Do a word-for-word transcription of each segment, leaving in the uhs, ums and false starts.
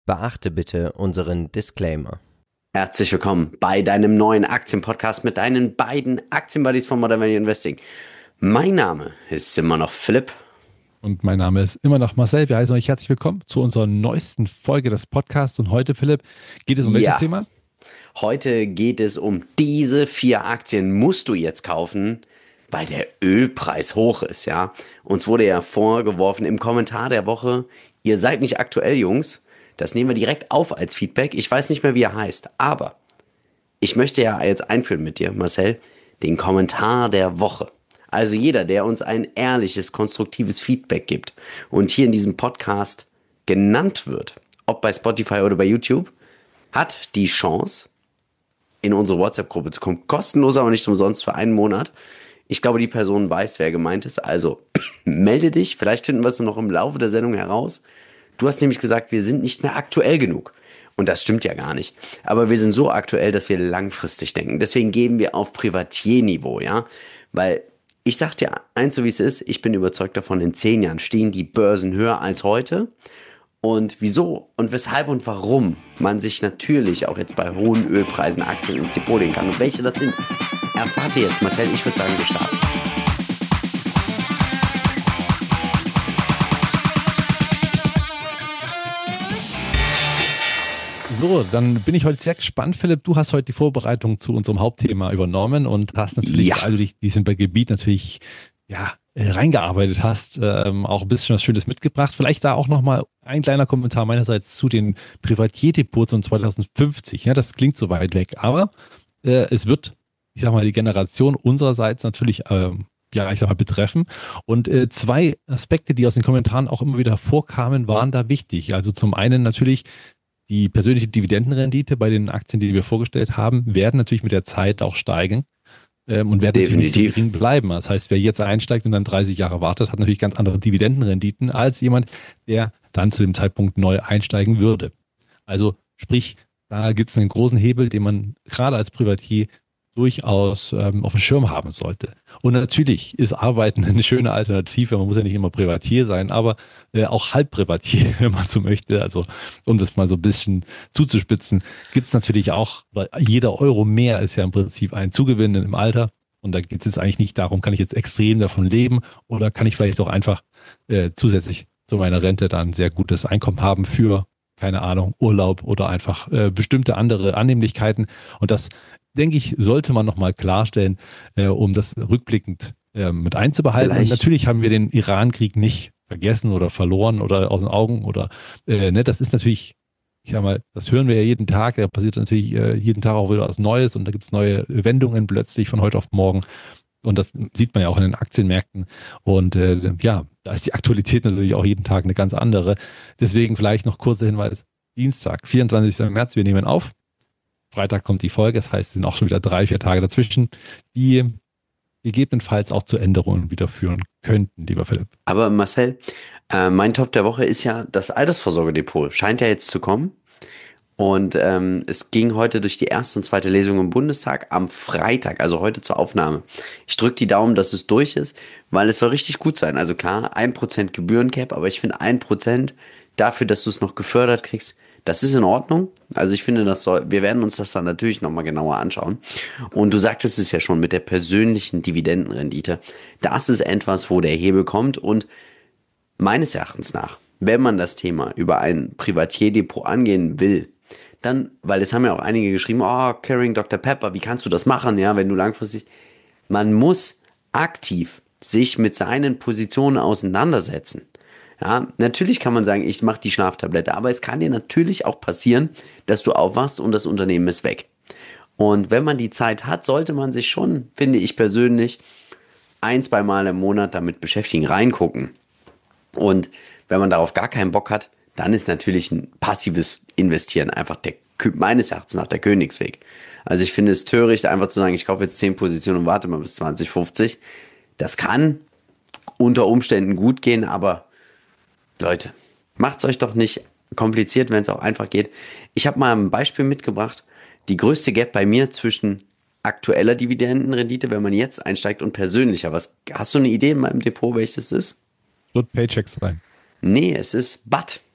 Beachte bitte unseren Disclaimer. Herzlich willkommen bei deinem neuen Aktienpodcast mit deinen beiden Aktienbuddies von Modern Value Investing. Mein Name ist immer noch Philipp. Und mein Name ist immer noch Marcel. Wir heißen euch herzlich willkommen zu unserer neuesten Folge des Podcasts. Und heute, Philipp, geht es um welches Ja. Thema? Heute geht es um diese vier Aktien, musst du jetzt kaufen, weil der Ölpreis hoch ist, ja. Uns wurde ja vorgeworfen im Kommentar der Woche, ihr seid nicht aktuell, Jungs. Das nehmen wir direkt auf als Feedback. Ich weiß nicht mehr, wie er heißt, aber ich möchte ja jetzt einführen mit dir, Marcel, den Kommentar der Woche. Also jeder, der uns ein ehrliches, konstruktives Feedback gibt und hier in diesem Podcast genannt wird, ob bei Spotify oder bei YouTube, hat die Chance, in unsere WhatsApp-Gruppe zu kommen. Kostenlos, aber nicht umsonst für einen Monat. Ich glaube, die Person weiß, wer gemeint ist. Also melde dich. Vielleicht finden wir es noch im Laufe der Sendung heraus. Du hast nämlich gesagt, wir sind nicht mehr aktuell genug. Und das stimmt ja gar nicht. Aber wir sind so aktuell, dass wir langfristig denken. Deswegen gehen wir auf Privatier-Niveau, ja. Weil ich sag dir eins, so wie es ist, ich bin überzeugt davon, in zehn Jahren stehen die Börsen höher als heute. Und wieso und weshalb und warum man sich natürlich auch jetzt bei hohen Ölpreisen Aktien ins Depot legen kann und welche das sind, erfahrt ihr jetzt, Marcel. Ich würde sagen, wir starten. So, dann bin ich heute sehr gespannt, Philipp. Du hast heute die Vorbereitung zu unserem Hauptthema übernommen und hast natürlich, Ja. weil du dich diesem Gebiet natürlich ja, äh, reingearbeitet hast, ähm, auch ein bisschen was Schönes mitgebracht. Vielleicht da auch nochmal ein kleiner Kommentar meinerseits zu den Privatierdepots von zwanzig fünfzig. Ja, das klingt so weit weg, aber äh, es wird, ich sag mal, die Generation unsererseits natürlich ähm, ja, ich sag mal, betreffen. Und äh, zwei Aspekte, die aus den Kommentaren auch immer wieder hervorkamen, waren da wichtig. Also zum einen natürlich die persönliche Dividendenrendite bei den Aktien, die wir vorgestellt haben, werden natürlich mit der Zeit auch steigen ähm, und werden natürlich nicht so gering bleiben. Das heißt, wer jetzt einsteigt und dann dreißig Jahre wartet, hat natürlich ganz andere Dividendenrenditen als jemand, der dann zu dem Zeitpunkt neu einsteigen würde. Also sprich, da gibt es einen großen Hebel, den man gerade als Privatier durchaus ähm, auf dem Schirm haben sollte. Und natürlich ist Arbeiten eine schöne Alternative. Man muss ja nicht immer Privatier sein, aber äh, auch Halbprivatier, wenn man so möchte. Also um das mal so ein bisschen zuzuspitzen, gibt es natürlich auch, weil jeder Euro mehr ist ja im Prinzip ein Zugewinn im Alter. Und da geht es jetzt eigentlich nicht darum, kann ich jetzt extrem davon leben oder kann ich vielleicht auch einfach äh, zusätzlich zu meiner Rente dann ein sehr gutes Einkommen haben für, keine Ahnung, Urlaub oder einfach äh, bestimmte andere Annehmlichkeiten. Und das, denke ich, sollte man nochmal klarstellen, äh, um das rückblickend äh, mit einzubehalten. Und natürlich haben wir den Iran-Krieg nicht vergessen oder verloren oder aus den Augen oder äh, ne, das ist natürlich, ich sag mal, das hören wir ja jeden Tag, da passiert natürlich äh, jeden Tag auch wieder was Neues und da gibt es neue Wendungen plötzlich von heute auf morgen. Und das sieht man ja auch in den Aktienmärkten. Und äh, ja, da ist die Aktualität natürlich auch jeden Tag eine ganz andere. Deswegen vielleicht noch kurzer Hinweis. Dienstag, vierundzwanzigster März, wir nehmen auf. Freitag kommt die Folge, das heißt, es sind auch schon wieder drei, vier Tage dazwischen, die gegebenenfalls auch zu Änderungen wieder führen könnten, lieber Philipp. Aber Marcel, äh, mein Top der Woche ist ja das Altersvorsorgedepot. Scheint ja jetzt zu kommen. Und ähm, es ging heute durch die erste und zweite Lesung im Bundestag am Freitag, also heute zur Aufnahme. Ich drücke die Daumen, dass es durch ist, weil es soll richtig gut sein. Also klar, ein Prozent Gebührencap, aber ich finde ein Prozent dafür, dass du es noch gefördert kriegst, das ist in Ordnung. Also ich finde, das soll, wir werden uns das dann natürlich nochmal genauer anschauen. Und du sagtest es ja schon mit der persönlichen Dividendenrendite. Das ist etwas, wo der Hebel kommt. Und meines Erachtens nach, wenn man das Thema über ein Privatierdepot angehen will, dann, weil es haben ja auch einige geschrieben, oh, Carrying Doktor Pepper, wie kannst du das machen, ja, wenn du langfristig, man muss aktiv sich mit seinen Positionen auseinandersetzen. Ja, natürlich kann man sagen, ich mache die Schlaftablette, aber es kann dir natürlich auch passieren, dass du aufwachst und das Unternehmen ist weg. Und wenn man die Zeit hat, sollte man sich schon, finde ich persönlich, ein, zwei Mal im Monat damit beschäftigen, reingucken. Und wenn man darauf gar keinen Bock hat, dann ist natürlich ein passives Investieren einfach der, meines Erachtens nach der Königsweg. Also ich finde es töricht, einfach zu sagen, ich kaufe jetzt zehn Positionen und warte mal bis zwanzig fünfzig. Das kann unter Umständen gut gehen, aber Leute, macht's euch doch nicht kompliziert, wenn es auch einfach geht. Ich habe mal ein Beispiel mitgebracht. Die größte Gap bei mir zwischen aktueller Dividendenrendite, wenn man jetzt einsteigt, und persönlicher. Was, hast du eine Idee in meinem Depot, welches es ist? Wird Paychecks sein. Nee, es ist B A T.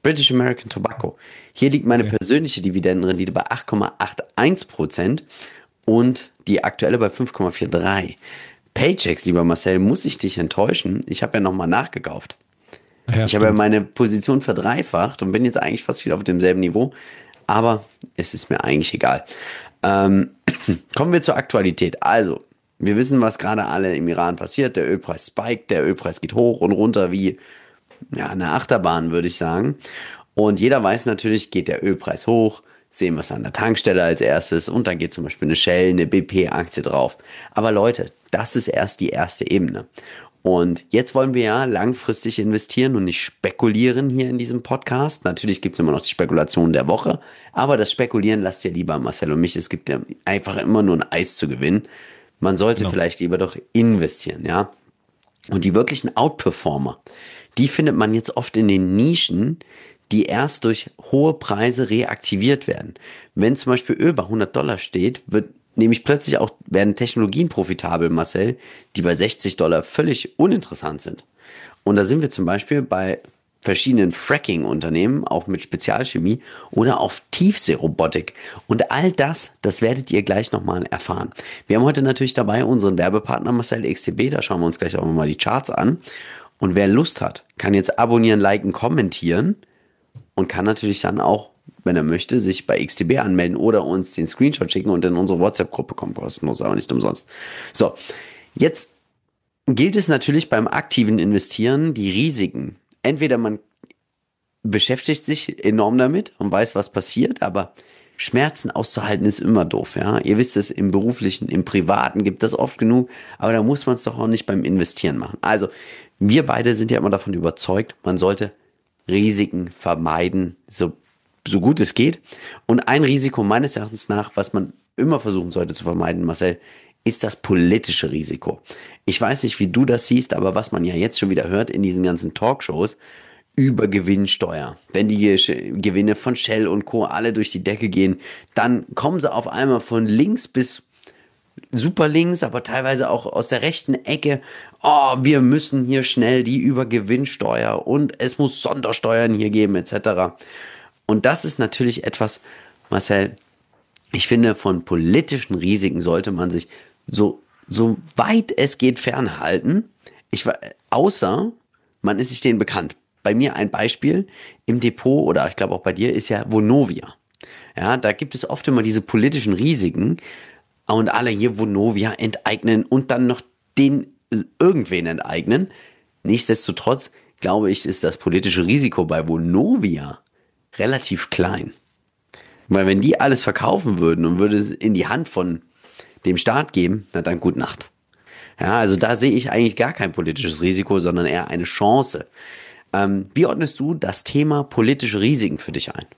British American Tobacco. Hier liegt meine Okay. persönliche Dividendenrendite bei acht Komma achtundsechzig Prozent und die aktuelle bei fünf Komma dreiundvierzig. Paychecks, lieber Marcel, muss ich dich enttäuschen. Ich habe ja nochmal nachgekauft. Ah ja, Ich habe ja stimmt. meine Position verdreifacht und bin jetzt eigentlich fast wieder auf demselben Niveau. Aber es ist mir eigentlich egal. Ähm, kommen wir zur Aktualität. Also, wir wissen, was gerade alle im Iran passiert. Der Ölpreis spiked, der Ölpreis geht hoch und runter wie ja, eine Achterbahn, würde ich sagen. Und jeder weiß natürlich, geht der Ölpreis hoch, sehen wir es an der Tankstelle als erstes und dann geht zum Beispiel eine Shell, eine B P-Aktie drauf. Aber Leute, das ist erst die erste Ebene. Und jetzt wollen wir ja langfristig investieren und nicht spekulieren hier in diesem Podcast. Natürlich gibt es immer noch die Spekulation der Woche, aber das Spekulieren lasst ihr lieber Marcel und mich. Es gibt ja einfach immer nur ein Eis zu gewinnen. Man sollte Genau. vielleicht lieber doch investieren, ja. Und die wirklichen Outperformer, die findet man jetzt oft in den Nischen, die erst durch hohe Preise reaktiviert werden. Wenn zum Beispiel Öl bei hundert Dollar steht, wird nämlich plötzlich auch, werden Technologien profitabel, Marcel, die bei sechzig Dollar völlig uninteressant sind. Und da sind wir zum Beispiel bei verschiedenen Fracking-Unternehmen, auch mit Spezialchemie oder auf Tiefseerobotik. Und all das, das werdet ihr gleich nochmal erfahren. Wir haben heute natürlich dabei unseren Werbepartner Marcel X T B, da schauen wir uns gleich auch nochmal die Charts an. Und wer Lust hat, kann jetzt abonnieren, liken, kommentieren und kann natürlich dann auch, wenn er möchte, sich bei X T B anmelden oder uns den Screenshot schicken und in unsere WhatsApp-Gruppe kommen, kostenlos, aber nicht umsonst. So, jetzt gilt es natürlich beim aktiven Investieren, die Risiken. Entweder man beschäftigt sich enorm damit und weiß, was passiert, aber Schmerzen auszuhalten ist immer doof, ja. Ihr wisst es, im Beruflichen, im Privaten gibt das oft genug, aber da muss man es doch auch nicht beim Investieren machen. Also, wir beide sind ja immer davon überzeugt, man sollte Risiken vermeiden, so, so gut es geht. Und ein Risiko meines Erachtens nach, was man immer versuchen sollte zu vermeiden, Marcel, ist das politische Risiko. Ich weiß nicht, wie du das siehst, aber was man ja jetzt schon wieder hört in diesen ganzen Talkshows über Gewinnsteuer. Wenn die Gesch- Gewinne von Shell und Co. alle durch die Decke gehen, dann kommen sie auf einmal von links bis super links, aber teilweise auch aus der rechten Ecke. Oh, wir müssen hier schnell die Übergewinnsteuer und es muss Sondersteuern hier geben, et cetera. Und das ist natürlich etwas, Marcel, ich finde, von politischen Risiken sollte man sich so, so weit es geht fernhalten. Ich, wa- außer man ist sich denen bekannt. Bei mir ein Beispiel im Depot oder ich glaube auch bei dir ist ja Vonovia. Ja, da gibt es oft immer diese politischen Risiken und alle hier Vonovia enteignen und dann noch den irgendwen enteignen. Nichtsdestotrotz glaube ich, ist das politische Risiko bei Vonovia relativ klein. Weil wenn die alles verkaufen würden und würde es in die Hand von dem Staat geben, na dann gute Nacht. Ja, also da sehe ich eigentlich gar kein politisches Risiko, sondern eher eine Chance. Ähm, wie ordnest du das Thema politische Risiken für dich ein?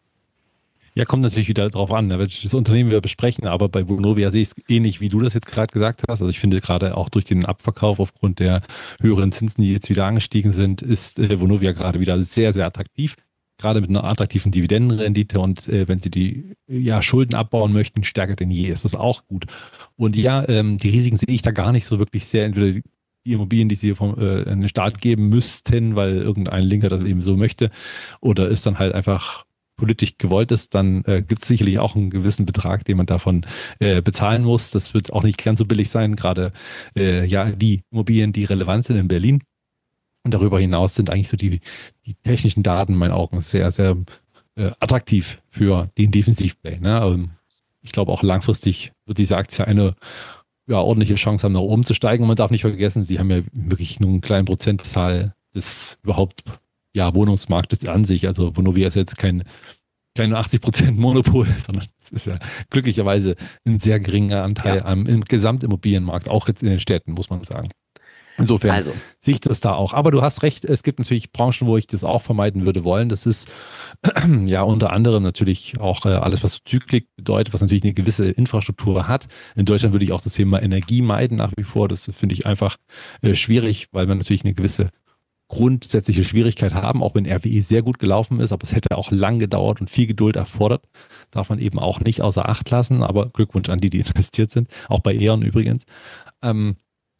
Ja, kommt natürlich wieder drauf an, ne, welches Unternehmen wir besprechen, aber bei Vonovia sehe ich es ähnlich, wie du das jetzt gerade gesagt hast. Also ich finde gerade auch durch den Abverkauf aufgrund der höheren Zinsen, die jetzt wieder angestiegen sind, ist äh, Vonovia gerade wieder sehr, sehr attraktiv. Gerade mit einer attraktiven Dividendenrendite und äh, wenn sie die ja, Schulden abbauen möchten, stärker denn je, ist das auch gut. Und ja, ähm, die Risiken sehe ich da gar nicht so wirklich sehr. Entweder die Immobilien, die sie vom äh, an den Staat geben müssten, weil irgendein Linker das eben so möchte, oder ist dann halt einfach politisch gewollt ist, dann äh, gibt es sicherlich auch einen gewissen Betrag, den man davon äh, bezahlen muss. Das wird auch nicht ganz so billig sein, gerade äh, ja die Immobilien, die relevant sind in Berlin. Und darüber hinaus sind eigentlich so die, die technischen Daten in meinen Augen sehr, sehr äh, attraktiv für den Defensivplay. Ne? Also ich glaube auch langfristig wird diese Aktie eine ja, ordentliche Chance haben, nach oben zu steigen. Und man darf nicht vergessen, sie haben ja wirklich nur einen kleinen Prozentzahl des überhaupt ja, Wohnungsmarktes an sich. Also Vonovia ist jetzt kein, kein achtzig Prozent Monopol, sondern es ist ja glücklicherweise ein sehr geringer Anteil Ja. am im Gesamtimmobilienmarkt, auch jetzt in den Städten, muss man sagen. Insofern Also, sehe ich das da auch. Aber du hast recht, es gibt natürlich Branchen, wo ich das auch vermeiden würde wollen. Das ist ja unter anderem natürlich auch äh, alles, was Zyklik bedeutet, was natürlich eine gewisse Infrastruktur hat. In Deutschland würde ich auch das Thema Energie meiden nach wie vor. Das finde ich einfach äh, schwierig, weil man natürlich eine gewisse grundsätzliche Schwierigkeit haben, auch wenn R W E sehr gut gelaufen ist, aber es hätte auch lang gedauert und viel Geduld erfordert. Darf man eben auch nicht außer Acht lassen, aber Glückwunsch an die, die investiert sind, auch bei E.ON übrigens. Ähm,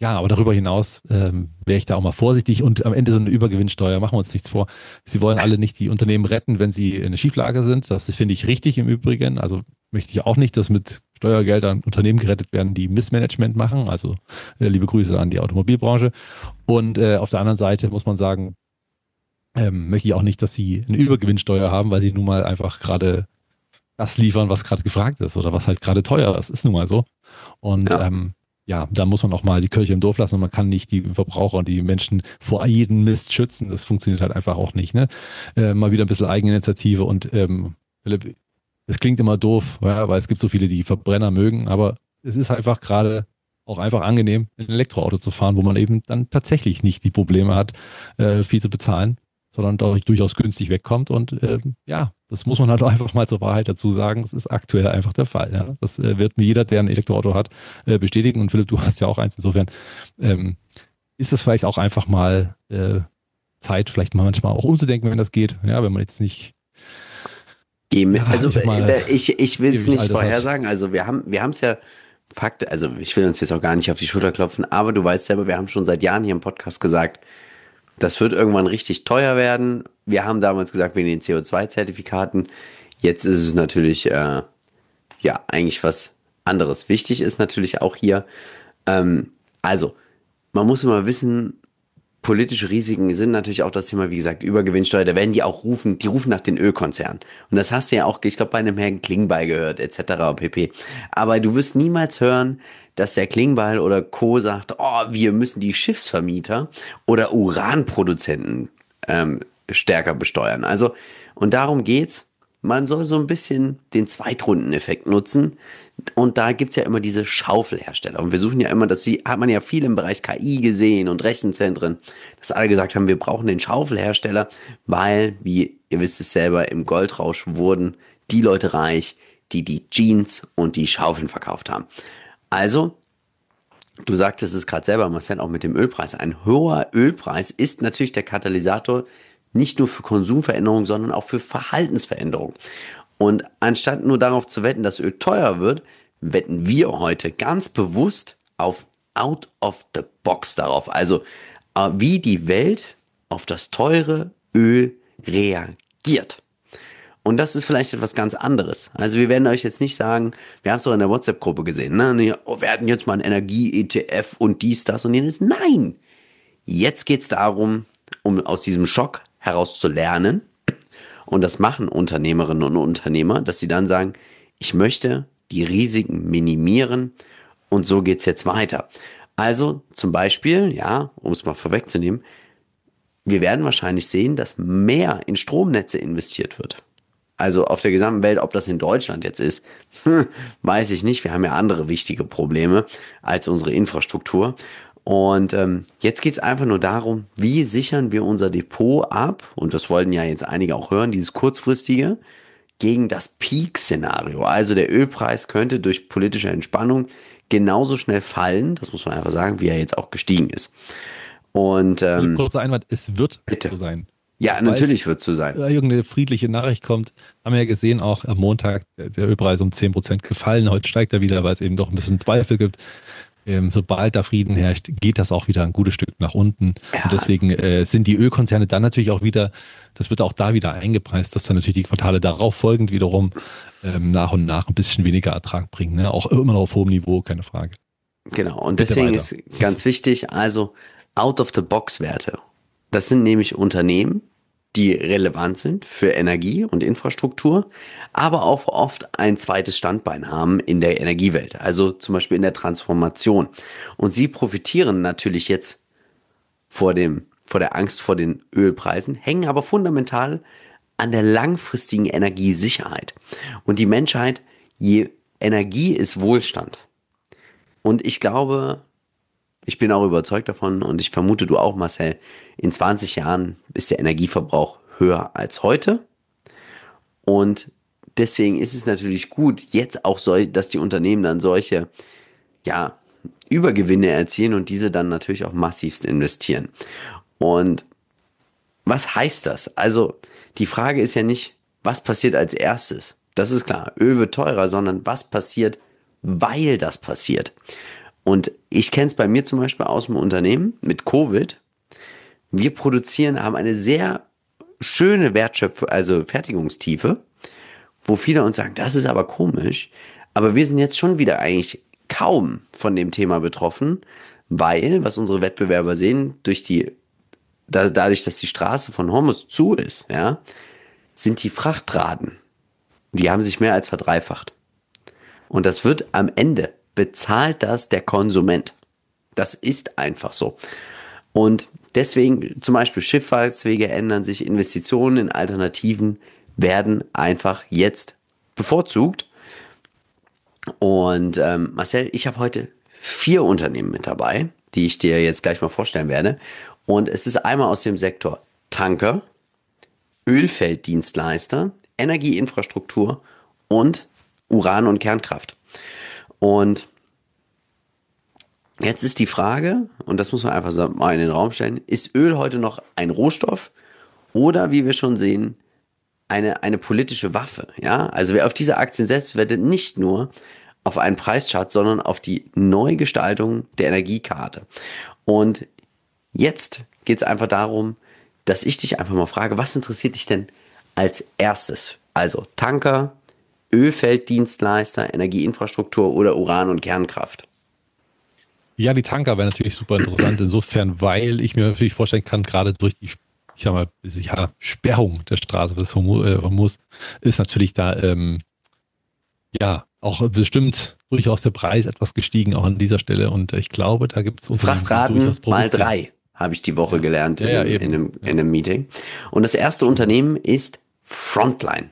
Ja, aber darüber hinaus ähm, wäre ich da auch mal vorsichtig und am Ende so eine Übergewinnsteuer, machen wir uns nichts vor. Sie wollen alle nicht die Unternehmen retten, wenn sie in eine Schieflage sind. Das finde ich richtig im Übrigen. Also möchte ich auch nicht, dass mit Steuergeldern Unternehmen gerettet werden, die Missmanagement machen. Also äh, liebe Grüße an die Automobilbranche. Und äh, auf der anderen Seite muss man sagen, ähm, möchte ich auch nicht, dass sie eine Übergewinnsteuer haben, weil sie nun mal einfach gerade das liefern, was gerade gefragt ist oder was halt gerade teuer ist. Ist nun mal so. Und Ja. ähm, ja, da muss man auch mal die Kirche im Dorf lassen und man kann nicht die Verbraucher und die Menschen vor jedem Mist schützen. Das funktioniert halt einfach auch nicht. Ne? Äh, mal wieder ein bisschen Eigeninitiative und ähm, Philipp, es klingt immer doof, ja, weil es gibt so viele, die Verbrenner mögen, aber es ist einfach gerade auch einfach angenehm, ein Elektroauto zu fahren, wo man eben dann tatsächlich nicht die Probleme hat, äh, viel zu bezahlen, sondern dadurch durchaus günstig wegkommt. Und ähm, ja, das muss man halt einfach mal zur Wahrheit dazu sagen. Das ist aktuell einfach der Fall. Ja? Das äh, wird mir jeder, der ein Elektroauto hat, äh, bestätigen. Und Philipp, du hast ja auch eins. Insofern ähm, ist es vielleicht auch einfach mal äh, Zeit, vielleicht mal manchmal auch umzudenken, wenn das geht. Ja, wenn man jetzt nicht. Gehen- Ja, Also ich sag mal, äh, ich, ich will es ewig nicht Altes hat. vorhersagen. Also wir haben wir haben es ja Fakt, also ich will uns jetzt auch gar nicht auf die Schulter klopfen, aber du weißt selber, wir haben schon seit Jahren hier im Podcast gesagt, das wird irgendwann richtig teuer werden. Wir haben damals gesagt, wegen den C O zwei Zertifikaten. Jetzt ist es natürlich äh, ja eigentlich was anderes. Wichtig ist natürlich auch hier, ähm, also man muss immer wissen, politische Risiken sind natürlich auch das Thema, wie gesagt, Übergewinnsteuer. Da werden die auch rufen, die rufen nach den Ölkonzernen. Und das hast du ja auch, ich glaube, bei einem Herrn Klingbeil gehört, et cetera pp. Aber du wirst niemals hören, dass der Klingbeil oder Co. sagt, oh, wir müssen die Schiffsvermieter oder Uranproduzenten ähm, stärker besteuern. Also, und darum geht's. Man soll so ein bisschen den Zweitrundeneffekt nutzen. Und da gibt's ja immer diese Schaufelhersteller. Und wir suchen ja immer, das sie- hat man ja viel im Bereich K I gesehen und Rechenzentren, dass alle gesagt haben, wir brauchen den Schaufelhersteller, weil, wie ihr wisst es selber, im Goldrausch wurden die Leute reich, die die Jeans und die Schaufeln verkauft haben. Also, du sagtest es gerade selber, Marcel, auch mit dem Ölpreis. Ein hoher Ölpreis ist natürlich der Katalysator nicht nur für Konsumveränderungen, sondern auch für Verhaltensveränderungen. Und anstatt nur darauf zu wetten, dass Öl teuer wird, wetten wir heute ganz bewusst auf out of the box darauf. Also äh, wie die Welt auf das teure Öl reagiert. Und das ist vielleicht etwas ganz anderes. Also wir werden euch jetzt nicht sagen, wir haben es doch in der WhatsApp-Gruppe gesehen, ne? Nee, oh, wir hatten jetzt mal einen Energie-E T F und dies, das und jenes. Nein! Jetzt geht es darum, um aus diesem Schock heraus zu lernen. Und das machen Unternehmerinnen und Unternehmer, dass sie dann sagen, ich möchte die Risiken minimieren und so geht es jetzt weiter. Also zum Beispiel, ja, um es mal vorwegzunehmen, wir werden wahrscheinlich sehen, dass mehr in Stromnetze investiert wird. Also auf der gesamten Welt, ob das in Deutschland jetzt ist, hm, weiß ich nicht. Wir haben ja andere wichtige Probleme als unsere Infrastruktur. Und ähm, jetzt geht es einfach nur darum, wie sichern wir unser Depot ab, und das wollten ja jetzt einige auch hören, dieses kurzfristige, gegen das Peak-Szenario. Also der Ölpreis könnte durch politische Entspannung genauso schnell fallen, das muss man einfach sagen, wie er jetzt auch gestiegen ist. Und ähm, Kurzer Einwand, es wird bitte. so sein. Ja, natürlich wird es so sein. Irgendeine friedliche Nachricht kommt, haben wir ja gesehen, auch am Montag der, der Ölpreis um zehn Prozent gefallen. Heute steigt er wieder, weil es eben doch ein bisschen Zweifel gibt. Ähm, sobald da Frieden herrscht, geht das auch wieder ein gutes Stück nach unten. Ja. Und deswegen äh, sind die Ölkonzerne dann natürlich auch wieder, das wird auch da wieder eingepreist, dass dann natürlich die Quartale darauf folgend wiederum ähm, nach und nach ein bisschen weniger Ertrag bringen. Ne? Auch immer noch auf hohem Niveau, keine Frage. Genau, und Bitte deswegen weiter. ist ganz wichtig, also Out-of-the-Box-Werte. Das sind nämlich Unternehmen, die relevant sind für Energie und Infrastruktur, aber auch oft ein zweites Standbein haben in der Energiewelt, also zum Beispiel in der Transformation. Und sie profitieren natürlich jetzt vor dem, vor der Angst vor den Ölpreisen, hängen aber fundamental an der langfristigen Energiesicherheit. Und die Menschheit, je Energie ist Wohlstand. Und ich glaube, ich bin auch überzeugt davon und ich vermute du auch, Marcel, in zwanzig Jahren ist der Energieverbrauch höher als heute. Und deswegen ist es natürlich gut, jetzt auch, so, dass die Unternehmen dann solche, ja, Übergewinne erzielen und diese dann natürlich auch massivst investieren. Und was heißt das? Also die Frage ist ja nicht, was passiert als erstes? Das ist klar, Öl wird teurer, sondern was passiert, weil das passiert? Und ich kenne es bei mir zum Beispiel aus dem Unternehmen mit Covid. Wir produzieren, haben eine sehr schöne Wertschöpfung, also Fertigungstiefe, wo viele uns sagen, das ist aber komisch. Aber wir sind jetzt schon wieder eigentlich kaum von dem Thema betroffen, weil, was unsere Wettbewerber sehen, durch die, da, dadurch, dass die Straße von Hormuz zu ist, ja, sind die Frachtraten, die haben sich mehr als verdreifacht. Und das wird am Ende, bezahlt das der Konsument. Das ist einfach so. Und deswegen, zum Beispiel Schifffahrtswege ändern sich, Investitionen in Alternativen werden einfach jetzt bevorzugt. Und ähm, Marcel, ich habe heute vier Unternehmen mit dabei, die ich dir jetzt gleich mal vorstellen werde. Und es ist einmal aus dem Sektor Tanker, Ölfelddienstleister, Energieinfrastruktur und Uran- und Kernkraft. Und jetzt ist die Frage, und das muss man einfach so mal in den Raum stellen, ist Öl heute noch ein Rohstoff oder, wie wir schon sehen, eine, eine politische Waffe? Ja? Also wer auf diese Aktien setzt, wettet nicht nur auf einen Preischart, sondern auf die Neugestaltung der Energiekarte. Und jetzt geht es einfach darum, dass ich dich einfach mal frage, was interessiert dich denn als erstes? Also Tanker, Ölfelddienstleister, Energieinfrastruktur oder Uran- und Kernkraft? Ja, die Tanker wäre natürlich super interessant insofern, weil ich mir natürlich vorstellen kann, gerade durch die, ich sag mal, ja, Sperrung der Straße des Hormuz ist natürlich da ähm, ja auch bestimmt durchaus der Preis etwas gestiegen, auch an dieser Stelle. Und ich glaube, da gibt es Frachtraten mal drei, habe ich die Woche ja. gelernt in, ja, ja, einem, eben. in, einem, ja. in einem Meeting. Und das erste Unternehmen ist Frontline.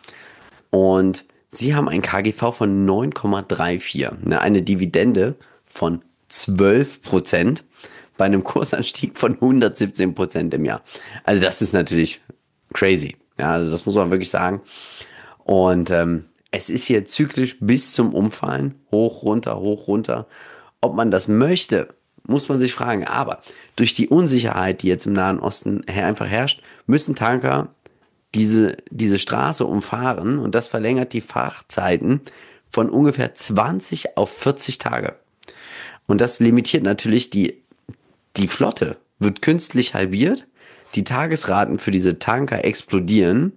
Und sie haben ein K G V von neun Komma vierunddreißig, ne, eine Dividende von zwölf Prozent bei einem Kursanstieg von hundertsiebzehn Prozent im Jahr. Also das ist natürlich crazy. Ja, also das muss man wirklich sagen. Und ähm, es ist hier zyklisch bis zum Umfallen. Hoch, runter, hoch, runter. Ob man das möchte, muss man sich fragen. Aber durch die Unsicherheit, die jetzt im Nahen Osten her einfach herrscht, müssen Tanker diese, diese Straße umfahren. Und das verlängert die Fahrzeiten von ungefähr zwanzig auf vierzig Tage. Und das limitiert natürlich die, die Flotte, wird künstlich halbiert. Die Tagesraten für diese Tanker explodieren.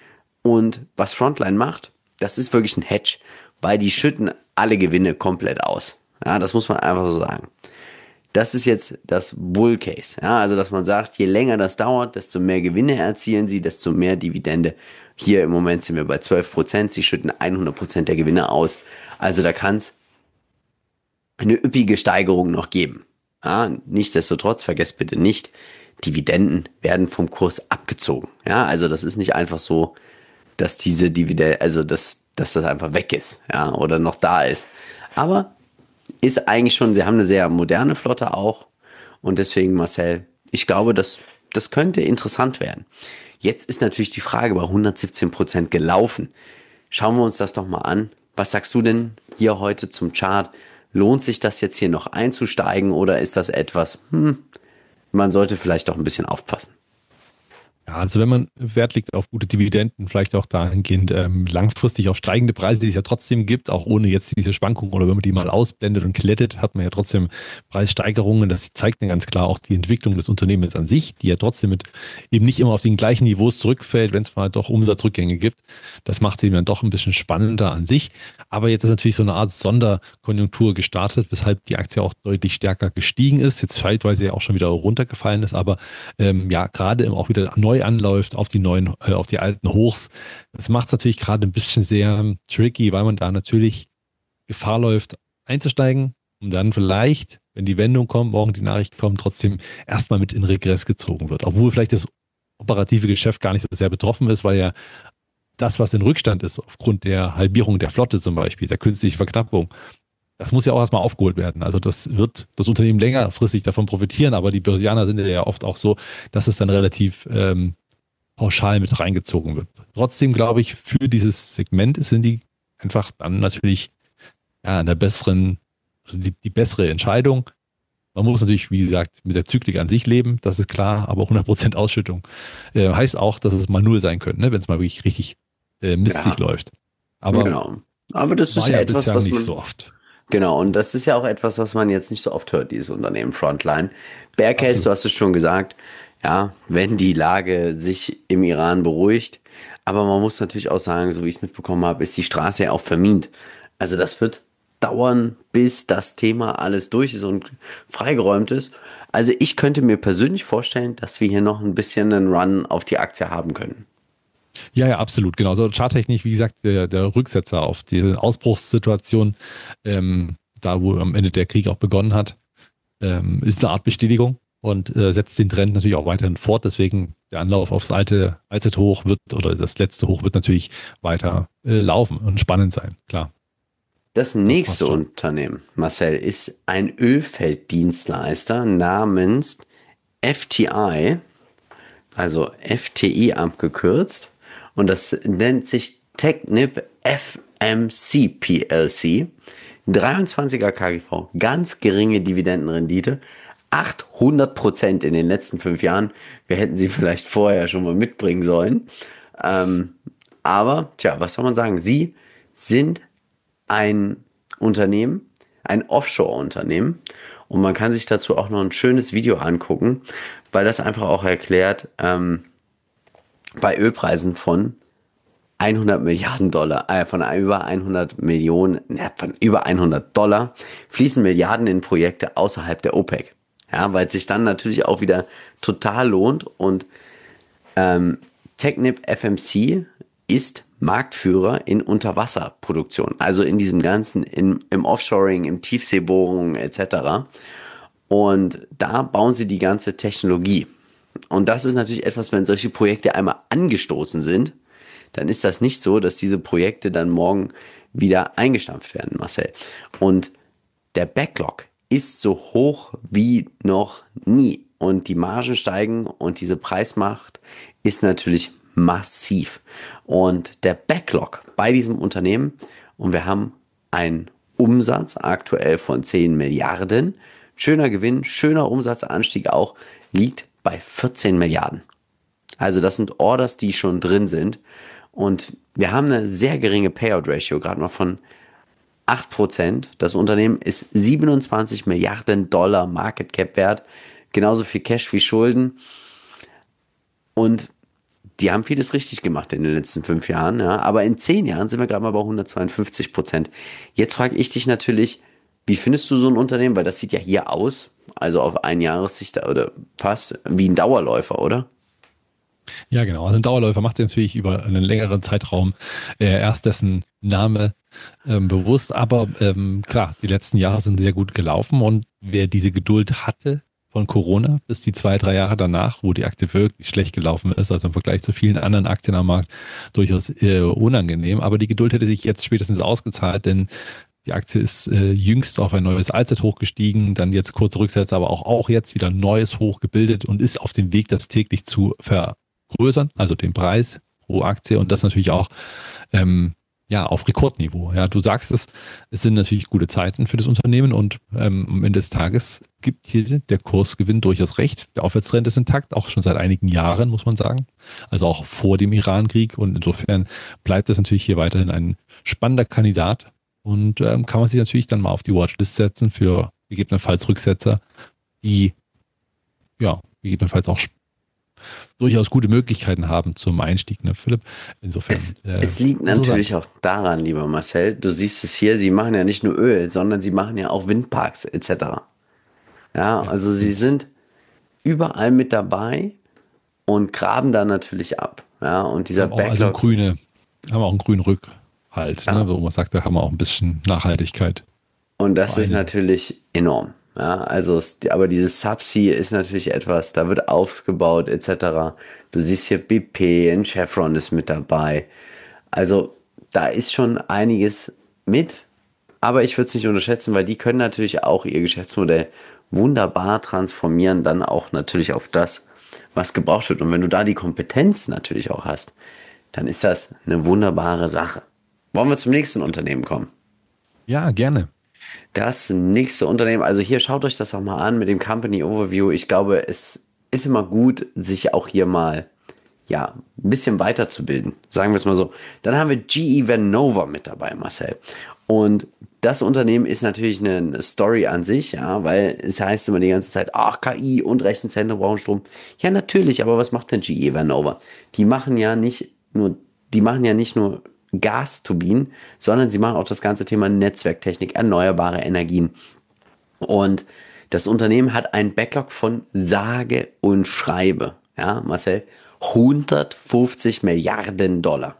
Und was Frontline macht, das ist wirklich ein Hedge, weil die schütten alle Gewinne komplett aus. Ja, das muss man einfach so sagen. Das ist jetzt das Bull Case. Ja, also, dass man sagt, je länger das dauert, desto mehr Gewinne erzielen sie, desto mehr Dividende. Hier im Moment sind wir bei zwölf Prozent. Sie schütten hundert Prozent der Gewinne aus. Also, da kann es eine üppige Steigerung noch geben. Ja, nichtsdestotrotz, vergesst bitte nicht, Dividenden werden vom Kurs abgezogen. Ja, also, das ist nicht einfach so, dass diese Dividende, also dass, dass das einfach weg ist, ja, oder noch da ist. Aber ist eigentlich schon, sie haben eine sehr moderne Flotte auch und deswegen, Marcel, ich glaube, das, das könnte interessant werden. Jetzt ist natürlich die Frage bei hundertsiebzehn Prozent gelaufen. Schauen wir uns das doch mal an. Was sagst du denn hier heute zum Chart? Lohnt sich das jetzt hier noch einzusteigen oder ist das etwas, hm, man sollte vielleicht doch ein bisschen aufpassen? Ja, also wenn man Wert legt auf gute Dividenden, vielleicht auch dahingehend ähm, langfristig auf steigende Preise, die es ja trotzdem gibt, auch ohne jetzt diese Schwankungen oder wenn man die mal ausblendet und glättet, hat man ja trotzdem Preissteigerungen. Das zeigt dann ganz klar auch die Entwicklung des Unternehmens an sich, die ja trotzdem mit eben nicht immer auf den gleichen Niveaus zurückfällt, wenn es mal doch Umsatzrückgänge gibt. Das macht es eben dann doch ein bisschen spannender an sich. Aber jetzt ist natürlich so eine Art Sonderkonjunktur gestartet, weshalb die Aktie auch deutlich stärker gestiegen ist, jetzt zeitweise ja auch schon wieder runtergefallen ist, aber ähm, ja, gerade auch wieder neu anläuft auf die neuen, äh, auf die alten Hochs. Das macht es natürlich gerade ein bisschen sehr tricky, weil man da natürlich Gefahr läuft, einzusteigen, um dann vielleicht, wenn die Wendung kommt, morgen die Nachricht kommt, trotzdem erstmal mit in Regress gezogen wird. Obwohl vielleicht das operative Geschäft gar nicht so sehr betroffen ist, weil ja das, was in Rückstand ist, aufgrund der Halbierung der Flotte zum Beispiel, der künstlichen Verknappung, das muss ja auch erstmal aufgeholt werden. Also das wird das Unternehmen längerfristig davon profitieren, aber die Börsianer sind ja oft auch so, dass es dann relativ ähm, pauschal mit reingezogen wird. Trotzdem glaube ich, für dieses Segment sind die einfach dann natürlich ja, eine besseren, die, die bessere Entscheidung. Man muss natürlich, wie gesagt, mit der Zyklik an sich leben, das ist klar, aber hundert Prozent Ausschüttung äh, heißt auch, dass es mal null sein könnte, ne, wenn es mal wirklich richtig äh, mistig Ja. läuft. Aber Genau. Aber das ist war ja etwas, bisher was nicht man, so oft. Genau, und das ist ja auch etwas, was man jetzt nicht so oft hört, dieses Unternehmen Frontline. Bear Case, Absolut. du hast es schon gesagt, ja, wenn die Lage sich im Iran beruhigt, aber man muss natürlich auch sagen, so wie ich es mitbekommen habe, ist die Straße ja auch vermint. Also das wird dauern, bis das Thema alles durch ist und freigeräumt ist. Also ich könnte mir persönlich vorstellen, dass wir hier noch ein bisschen einen Run auf die Aktie haben können. Ja, ja, absolut, genau. So charttechnisch, wie gesagt, der, der Rücksetzer auf die Ausbruchssituation, ähm, da wo am Ende der Krieg auch begonnen hat, ähm, ist eine Art Bestätigung und äh, setzt den Trend natürlich auch weiterhin fort. Deswegen der Anlauf aufs alte Allzeithoch wird oder das letzte Hoch wird natürlich weiter äh, laufen und spannend sein, klar. Das Das passt nächste schon. Unternehmen, Marcel, ist ein Ölfelddienstleister namens F T I, also F T I abgekürzt. Und das nennt sich Technip F M C P L C. dreiundzwanziger K G V, ganz geringe Dividendenrendite, achthundert Prozent in den letzten fünf Jahren. Wir hätten sie vielleicht vorher schon mal mitbringen sollen. Ähm, aber, tja, was soll man sagen? Sie sind ein Unternehmen, ein Offshore-Unternehmen. Und man kann sich dazu auch noch ein schönes Video angucken, weil das einfach auch erklärt, ähm, bei Ölpreisen von hundert Milliarden Dollar, äh, von über hundert Millionen, ne, von über hundert Dollar fließen Milliarden in Projekte außerhalb der OPEC. Ja, weil es sich dann natürlich auch wieder total lohnt und ähm, Technip F M C ist Marktführer in Unterwasserproduktion, also in diesem ganzen, in, im Offshoring, im Tiefseebohrungen et cetera. Und da bauen sie die ganze Technologie. Und das ist natürlich etwas, wenn solche Projekte einmal angestoßen sind, dann ist das nicht so, dass diese Projekte dann morgen wieder eingestampft werden, Marcel. Und der Backlog ist so hoch wie noch nie. Und die Margen steigen und diese Preismacht ist natürlich massiv. Und der Backlog bei diesem Unternehmen, und wir haben einen Umsatz aktuell von zehn Milliarden, schöner Gewinn, schöner Umsatzanstieg auch, liegt bei vierzehn Milliarden. Also das sind Orders, die schon drin sind. Und wir haben eine sehr geringe Payout-Ratio, gerade mal von acht Prozent. Das Unternehmen ist siebenundzwanzig Milliarden Dollar Market Cap wert, genauso viel Cash wie Schulden. Und die haben vieles richtig gemacht in den letzten fünf Jahren. Ja. Aber in zehn Jahren sind wir gerade mal bei hundertzweiundfünfzig Prozent. Jetzt frage ich dich natürlich, wie findest du so ein Unternehmen? Weil das sieht ja hier aus, also auf ein Jahressicht oder fast wie ein Dauerläufer, oder? Ja, genau. Also ein Dauerläufer macht sich natürlich über einen längeren Zeitraum äh, erst dessen Name ähm, bewusst. Aber ähm, klar, die letzten Jahre sind sehr gut gelaufen und wer diese Geduld hatte von Corona bis die zwei, drei Jahre danach, wo die Aktie wirklich schlecht gelaufen ist, also im Vergleich zu vielen anderen Aktien am Markt durchaus äh, unangenehm. Aber die Geduld hätte sich jetzt spätestens ausgezahlt, denn die Aktie ist äh, jüngst auf ein neues Allzeithoch gestiegen, dann jetzt kurz Rücksetzer, aber auch, auch jetzt wieder ein neues Hoch gebildet und ist auf dem Weg, das täglich zu vergrößern, also den Preis pro Aktie und das natürlich auch ähm, ja, auf Rekordniveau. Ja, du sagst es, es sind natürlich gute Zeiten für das Unternehmen und ähm, am Ende des Tages gibt hier der Kursgewinn durchaus recht. Der Aufwärtstrend ist intakt, auch schon seit einigen Jahren, muss man sagen. Also auch vor dem Irankrieg und insofern bleibt das natürlich hier weiterhin ein spannender Kandidat und ähm, kann man sich natürlich dann mal auf die Watchlist setzen für gegebenenfalls Rücksetzer, die ja, gegebenenfalls auch durchaus gute Möglichkeiten haben zum Einstieg, ne, Philipp? Insofern. Es, Äh, es liegt so natürlich auch daran, lieber Marcel, du siehst es hier, sie machen ja nicht nur Öl, sondern sie machen ja auch Windparks et cetera. Ja, ja, also sie und sind überall mit dabei und graben da natürlich ab. Ja, und dieser haben auch also ein Backlog, grüne, haben auch einen grünen Rückhalt, ja, ne, wo man sagt, da haben wir auch ein bisschen Nachhaltigkeit und das ist vereinigen. natürlich enorm. Ja, also, es- aber dieses Subsea ist natürlich etwas, da wird aufgebaut et cetera. Du siehst hier B P, ein Chevron ist mit dabei. Also da ist schon einiges mit, aber ich würde es nicht unterschätzen, weil die können natürlich auch ihr Geschäftsmodell wunderbar transformieren, dann auch natürlich auf das, was gebraucht wird. Und wenn du da die Kompetenz natürlich auch hast, dann ist das eine wunderbare Sache. Wollen wir zum nächsten Unternehmen kommen? Ja, gerne. Das nächste Unternehmen, also hier schaut euch das auch mal an mit dem Company Overview. Ich glaube, es ist immer gut, sich auch hier mal ja, ein bisschen weiterzubilden. Sagen wir es mal so. Dann haben wir G E Vernova mit dabei, Marcel. Und das Unternehmen ist natürlich eine, eine Story an sich, ja, weil es heißt immer die ganze Zeit, ach, K I und Rechenzentren brauchen Strom. Ja, natürlich, aber was macht denn G E Vernova? Die machen ja nicht nur, die machen ja nicht nur Gasturbinen, sondern sie machen auch das ganze Thema Netzwerktechnik, erneuerbare Energien. Und das Unternehmen hat einen Backlog von sage und schreibe, ja, Marcel, hundertfünfzig Milliarden Dollar.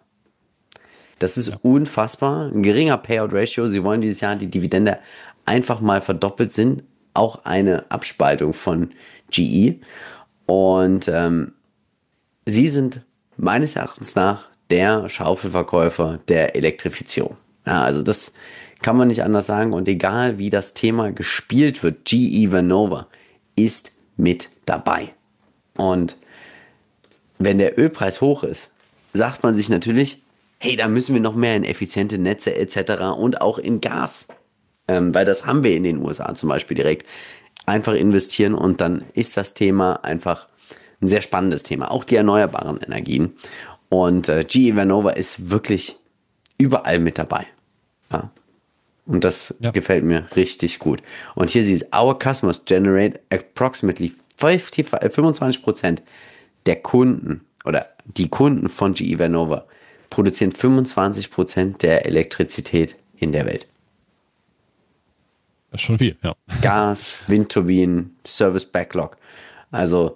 Das ist ja unfassbar. Ein geringer Payout-Ratio. Sie wollen dieses Jahr die Dividende einfach mal verdoppelt sind. Auch eine Abspaltung von G E. Und ähm, sie sind meines Erachtens nach der Schaufelverkäufer der Elektrifizierung. Ja, also das kann man nicht anders sagen. Und egal wie das Thema gespielt wird, G E Vernova ist mit dabei. Und wenn der Ölpreis hoch ist, sagt man sich natürlich, hey, da müssen wir noch mehr in effiziente Netze et cetera und auch in Gas, ähm, weil das haben wir in den U S A zum Beispiel direkt, einfach investieren und dann ist das Thema einfach ein sehr spannendes Thema, auch die erneuerbaren Energien. Und äh, G E Vernova ist wirklich überall mit dabei. Ja. Und das ja. gefällt mir richtig gut. Und hier sieht es, our customers generate approximately fünfundzwanzig Prozent der Kunden oder die Kunden von G E Vernova produzieren fünfundzwanzig Prozent der Elektrizität in der Welt. Das ist schon viel, ja. Gas, Windturbinen, Service Backlog. Also,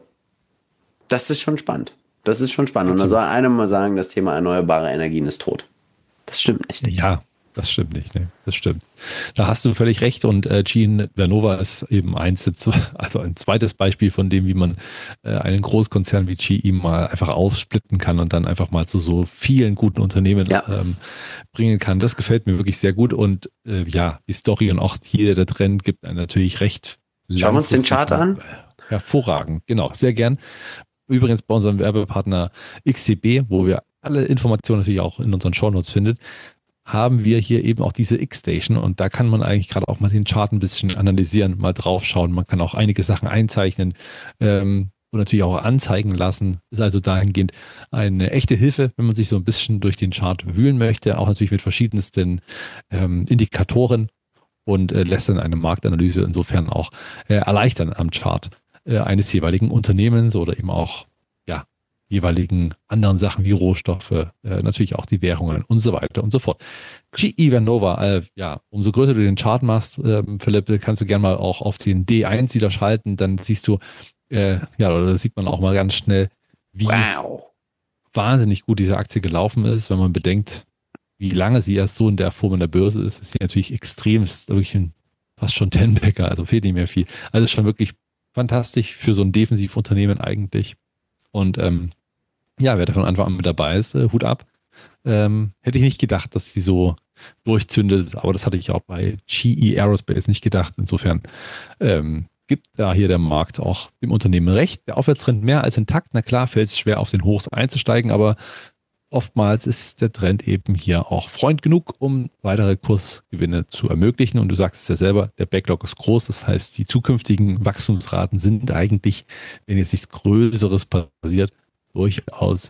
das ist schon spannend. Das ist schon spannend. Und da soll einer mal sagen, das Thema erneuerbare Energien ist tot. Das stimmt nicht. Ja, das stimmt nicht. Ne? Das stimmt. Da hast du völlig recht. Und äh, G E Vernova ist eben eins, also ein zweites Beispiel von dem, wie man äh, einen Großkonzern wie G E mal einfach aufsplitten kann und dann einfach mal zu so vielen guten Unternehmen ja. ähm, bringen kann. Das gefällt mir wirklich sehr gut. Und äh, ja, die Story und auch hier der Trend gibt einen natürlich recht. Schauen wir uns den Chart an. Hervorragend, genau, sehr gern. Übrigens bei unserem Werbepartner X C B, wo wir alle Informationen natürlich auch in unseren Shownotes findet, haben wir hier eben auch diese X-Station und da kann man eigentlich gerade auch mal den Chart ein bisschen analysieren, mal draufschauen. Man kann auch einige Sachen einzeichnen ähm, und natürlich auch anzeigen lassen. Ist also dahingehend eine echte Hilfe, wenn man sich so ein bisschen durch den Chart wühlen möchte, auch natürlich mit verschiedensten ähm, Indikatoren und äh, lässt dann eine Marktanalyse insofern auch äh, erleichtern am Chart äh, eines jeweiligen Unternehmens oder eben auch ja jeweiligen anderen Sachen wie Rohstoffe, äh, natürlich auch die Währungen und so weiter und so fort. G E Vernova, äh, ja, umso größer du den Chart machst, äh, Philipp, kannst du gerne mal auch auf den D eins wieder schalten, dann siehst du, äh, ja, oder das sieht man auch mal ganz schnell, wie wow. wahnsinnig gut diese Aktie gelaufen ist, wenn man bedenkt, wie lange sie erst so in der Form in der Börse ist, ist sie natürlich extremst, wirklich ein, fast schon Ten-Bagger, also fehlt nicht mehr viel. Also schon wirklich fantastisch für so ein Defensivunternehmen eigentlich. Und ähm, ja, wer da von Anfang an mit dabei ist, äh, Hut ab. Ähm, hätte ich nicht gedacht, dass sie so durchzündet, aber das hatte ich auch bei G E Aerospace nicht gedacht. Insofern ähm, gibt da hier der Markt auch dem Unternehmen recht. Der Aufwärtstrend mehr als intakt. Na klar, fällt es schwer, auf den Hochs einzusteigen, aber oftmals ist der Trend eben hier auch Freund genug, um weitere Kursgewinne zu ermöglichen. Und du sagst es ja selber, der Backlog ist groß. Das heißt, die zukünftigen Wachstumsraten sind eigentlich, wenn jetzt nichts Größeres passiert, durchaus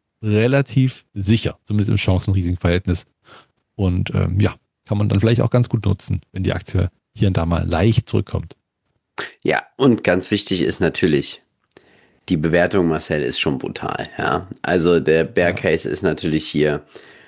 relativ sicher, zumindest im Chancen-Risiken-Verhältnis. Und ähm, ja, kann man dann vielleicht auch ganz gut nutzen, wenn die Aktie hier und da mal leicht zurückkommt. Ja, und ganz wichtig ist natürlich, die Bewertung, Marcel, ist schon brutal. Ja? Also der Bear Case ja. ist natürlich hier,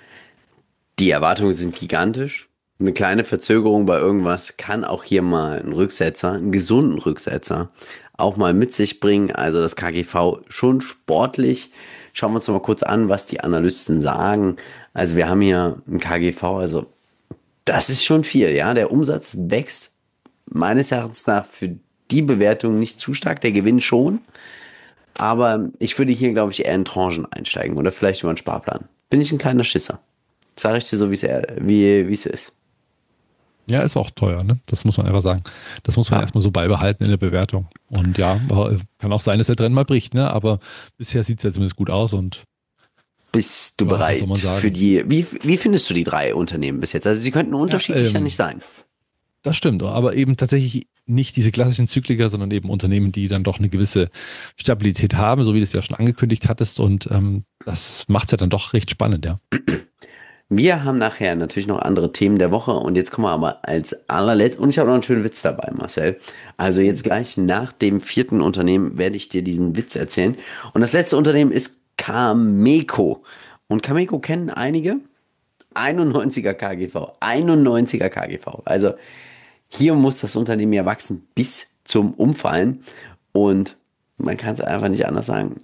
die Erwartungen sind gigantisch. Eine kleine Verzögerung bei irgendwas kann auch hier mal einen Rücksetzer, einen gesunden Rücksetzer, auch mal mit sich bringen. Also das K G V schon sportlich. Schauen wir uns noch mal kurz an, was die Analysten sagen. Also wir haben hier ein K G V, also das ist schon viel. Ja, der Umsatz wächst meines Erachtens nach für die Bewertung nicht zu stark, der Gewinn schon. Aber ich würde hier, glaube ich, eher in Tranchen einsteigen oder vielleicht über einen Sparplan. Bin ich ein kleiner Schisser. Sage ich dir so, wie's er, wie wie es ist. Ja, ist auch teuer, ne? Das muss man einfach sagen. Das muss man ja. erstmal so beibehalten in der Bewertung. Und ja, kann auch sein, dass der Trend mal bricht, ne? Aber bisher sieht es ja zumindest gut aus und bist du ja, bereit für die, wie, wie findest du die drei Unternehmen bis jetzt? Also sie könnten unterschiedlicher ja, ähm, nicht sein. Das stimmt, aber eben tatsächlich nicht diese klassischen Zykliker, sondern eben Unternehmen, die dann doch eine gewisse Stabilität haben, so wie du es ja schon angekündigt hattest. Und ähm, das macht es ja dann doch recht spannend, ja. Wir haben nachher natürlich noch andere Themen der Woche und jetzt kommen wir aber als allerletztes, und ich habe noch einen schönen Witz dabei, Marcel. Also jetzt gleich nach dem vierten Unternehmen werde ich dir diesen Witz erzählen. Und das letzte Unternehmen ist Cameco. Und Cameco kennen einige. einundneunziger K G V. einundneunziger K G V. Also hier muss das Unternehmen ja wachsen bis zum Umfallen. Und man kann es einfach nicht anders sagen.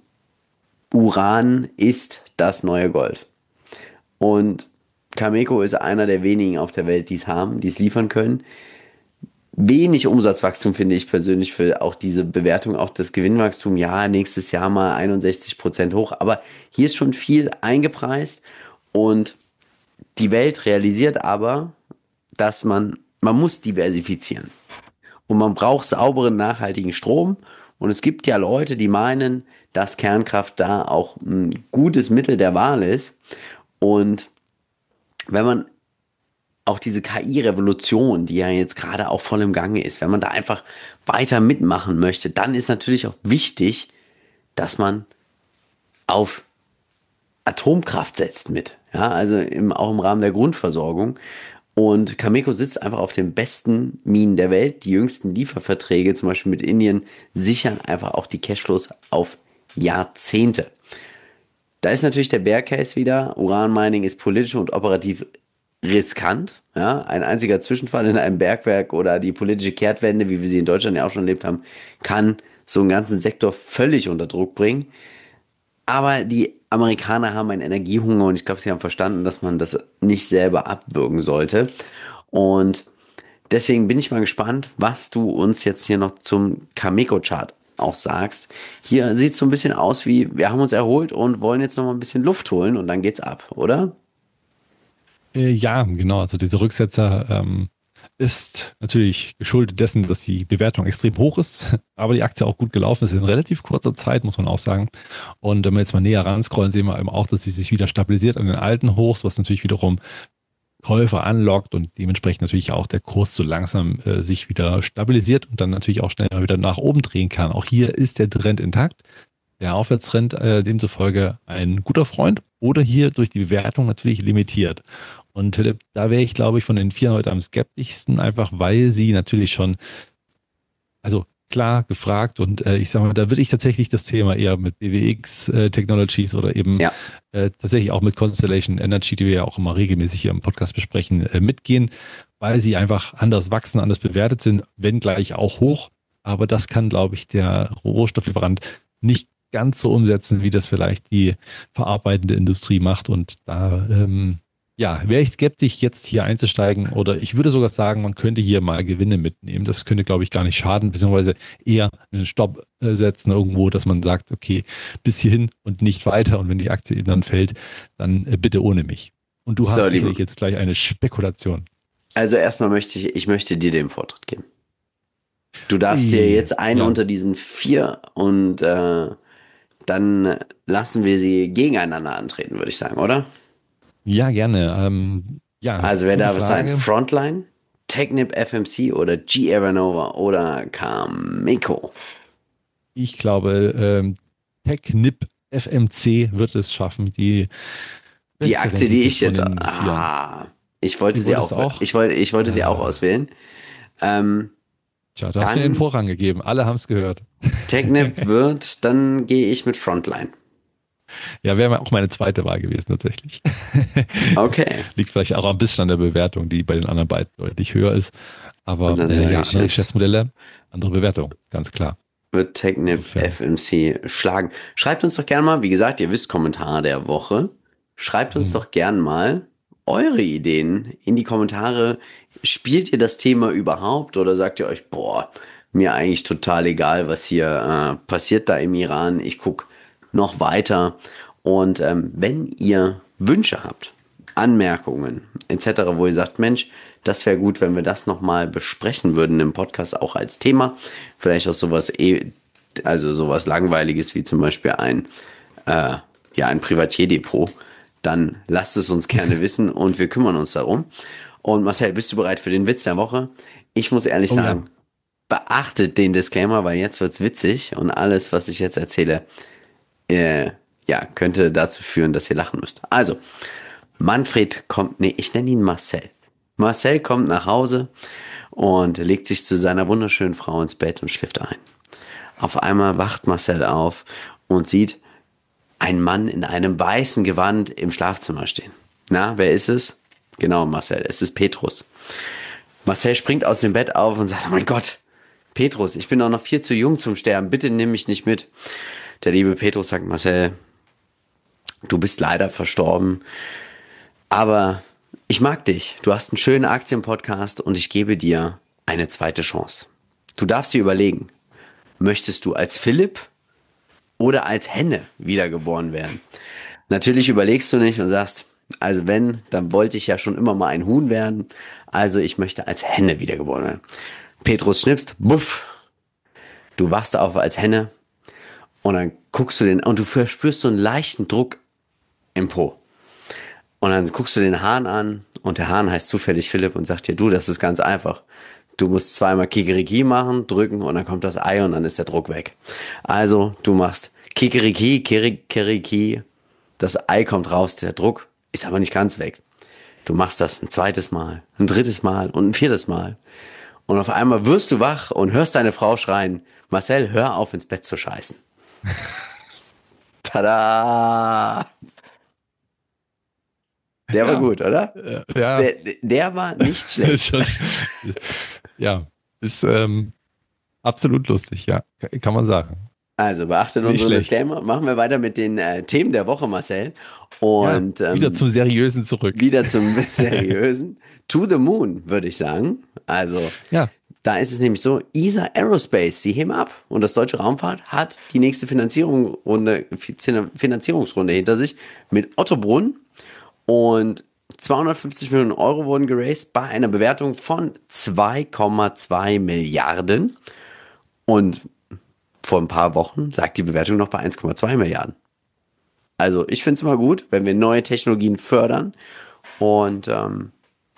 Uran ist das neue Gold. Und Cameco ist einer der wenigen auf der Welt, die es haben, die es liefern können. Wenig Umsatzwachstum finde ich persönlich für auch diese Bewertung, auch das Gewinnwachstum. Ja, nächstes Jahr mal einundsechzig Prozent hoch, aber hier ist schon viel eingepreist und die Welt realisiert aber, dass man, man muss diversifizieren und man braucht sauberen, nachhaltigen Strom und es gibt ja Leute, die meinen, dass Kernkraft da auch ein gutes Mittel der Wahl ist und wenn man auch diese K I-Revolution, die ja jetzt gerade auch voll im Gange ist, wenn man da einfach weiter mitmachen möchte, dann ist natürlich auch wichtig, dass man auf Atomkraft setzt mit. Ja, also im, auch im Rahmen der Grundversorgung. Und Cameco sitzt einfach auf den besten Minen der Welt. Die jüngsten Lieferverträge, zum Beispiel mit Indien, sichern einfach auch die Cashflows auf Jahrzehnte. Da ist natürlich der Bear Case wieder. Uranmining ist politisch und operativ riskant. Ja? Ein einziger Zwischenfall in einem Bergwerk oder die politische Kehrtwende, wie wir sie in Deutschland ja auch schon erlebt haben, kann so einen ganzen Sektor völlig unter Druck bringen. Aber die Amerikaner haben einen Energiehunger und ich glaube, sie haben verstanden, dass man das nicht selber abwürgen sollte. Und deswegen bin ich mal gespannt, was du uns jetzt hier noch zum Cameco-Chart auch sagst. Hier sieht es so ein bisschen aus wie, wir haben uns erholt und wollen jetzt noch mal ein bisschen Luft holen und dann geht's ab, oder? Äh, ja, genau. Also dieser Rücksetzer ähm, ist natürlich geschuldet dessen, dass die Bewertung extrem hoch ist, aber die Aktie auch gut gelaufen ist in relativ kurzer Zeit, muss man auch sagen. Und wenn wir jetzt mal näher ranscrollen, sehen wir eben auch, dass sie sich wieder stabilisiert an den alten Hochs, was natürlich wiederum Käufer anlockt und dementsprechend natürlich auch der Kurs so langsam äh, sich wieder stabilisiert und dann natürlich auch schnell mal wieder nach oben drehen kann. Auch hier ist der Trend intakt. Der Aufwärtstrend äh, demzufolge ein guter Freund oder hier durch die Bewertung natürlich limitiert. Und Philipp, da wäre ich, glaube ich, von den vier heute am skeptischsten, einfach weil sie natürlich schon, also klar gefragt und äh, ich sage mal, da würde ich tatsächlich das Thema eher mit B W X äh, Technologies oder eben Ja. äh, tatsächlich auch mit Constellation Energy, die wir ja auch immer regelmäßig hier im Podcast besprechen, äh, mitgehen, weil sie einfach anders wachsen, anders bewertet sind, wenn gleich auch hoch. Aber das kann, glaube ich, der Rohstofflieferant nicht ganz so umsetzen, wie das vielleicht die verarbeitende Industrie macht. Und da ähm, ja, wäre ich skeptisch, jetzt hier einzusteigen oder ich würde sogar sagen, man könnte hier mal Gewinne mitnehmen. Das könnte, glaube ich, gar nicht schaden, beziehungsweise eher einen Stopp äh, setzen irgendwo, dass man sagt, okay, bis hierhin und nicht weiter und wenn die Aktie eben dann fällt, dann äh, bitte ohne mich. Und du So, hast liebe- sicherlich jetzt gleich eine Spekulation. Also erstmal möchte ich, ich möchte dir den Vortritt geben. Du darfst dir jetzt einen Ja. unter diesen vier und äh, dann lassen wir sie gegeneinander antreten, würde ich sagen, oder? Ja, gerne. Ähm, ja, Also wer gute darf es sein? Frage. Frontline, Technip F M C oder G Aeronova oder Cameco? Ich glaube, ähm, Technip F M C wird es schaffen, die Die beste Aktie, die Rendite ich jetzt. von den Vieren. Ah, ich wollte Du sie auch, wolltest auch? Ich wollte, ich wollte sie auch Ah. auswählen. Ähm, Tja, du hast Dann- mir den Vorrang gegeben. Alle haben es gehört. Technip wird, dann gehe ich mit Frontline. Ja, wäre auch meine zweite Wahl gewesen tatsächlich. Okay. Liegt vielleicht auch ein bisschen an der Bewertung, die bei den anderen beiden deutlich höher ist. Aber Und dann äh, sage ja, ich andere jetzt- Geschäftsmodelle, andere Bewertung, ganz klar. Wird Technip Insofern. F M C schlagen. Schreibt uns doch gerne mal, wie gesagt, ihr wisst Kommentar der Woche. Schreibt uns Mhm. doch gern mal eure Ideen in die Kommentare. Spielt ihr das Thema überhaupt oder sagt ihr euch, boah, mir eigentlich total egal, was hier äh, passiert da im Iran. Ich gucke noch weiter. Und ähm, wenn ihr Wünsche habt, Anmerkungen et cetera, wo ihr sagt, Mensch, das wäre gut, wenn wir das nochmal besprechen würden im Podcast auch als Thema. Vielleicht auch sowas, eh, also sowas Langweiliges wie zum Beispiel ein, äh, ja, ein Privatierdepot. Dann lasst es uns gerne wissen und wir kümmern uns darum. Und Marcel, bist du bereit für den Witz der Woche? Ich muss ehrlich Oh ja. sagen, beachtet den Disclaimer, weil jetzt wird's witzig und alles, was ich jetzt erzähle, äh, ja, könnte dazu führen, dass ihr lachen müsst. Also, Manfred kommt, nee, ich nenne ihn Marcel. Marcel kommt nach Hause und legt sich zu seiner wunderschönen Frau ins Bett und schläft ein. Auf einmal wacht Marcel auf und sieht einen Mann in einem weißen Gewand im Schlafzimmer stehen. Na, wer ist es? Genau, Marcel, es ist Petrus. Marcel springt aus dem Bett auf und sagt, oh mein Gott, Petrus, ich bin auch noch viel zu jung zum Sterben, bitte nimm mich nicht mit. Der liebe Petrus sagt, Marcel, du bist leider verstorben, aber ich mag dich. Du hast einen schönen Aktienpodcast und ich gebe dir eine zweite Chance. Du darfst dir überlegen, möchtest du als Philipp oder als Henne wiedergeboren werden? Natürlich überlegst du nicht und sagst, also wenn, dann wollte ich ja schon immer mal ein Huhn werden, also ich möchte als Henne wiedergeboren werden. Petrus schnipst, buff, du wachst auf als Henne und dann guckst du den, und du verspürst so einen leichten Druck im Po. Und dann guckst du den Hahn an und der Hahn heißt zufällig Philipp und sagt dir, du, das ist ganz einfach. Du musst zweimal Kikeriki machen, drücken und dann kommt das Ei und dann ist der Druck weg. Also du machst Kikeriki, Kikeriki, das Ei kommt raus, der Druck ist aber nicht ganz weg. Du machst das ein zweites Mal, ein drittes Mal und ein viertes Mal. Und auf einmal wirst du wach und hörst deine Frau schreien, Marcel, hör auf ins Bett zu scheißen. Tada! Der ja. war gut, oder? Ja. Der, der war nicht schlecht. Ja, ist ähm, absolut lustig, ja, kann man sagen. Also beachtet unsere Disclaimer. Machen wir weiter mit den äh, Themen der Woche, Marcel. Und ja, wieder ähm, zum Seriösen zurück. Wieder zum Seriösen. To the Moon, würde ich sagen. Also ja. Da ist es nämlich so, E S A Aerospace, sie heben ab und das Deutsche Raumfahrt hat die nächste Finanzierungsrunde, Finanzierungsrunde hinter sich mit Otto Brunn und zweihundertfünfzig Millionen Euro wurden geraced bei einer Bewertung von zwei Komma zwei Milliarden und vor ein paar Wochen lag die Bewertung noch bei eins Komma zwei Milliarden. Also ich finde es immer gut, wenn wir neue Technologien fördern und ähm,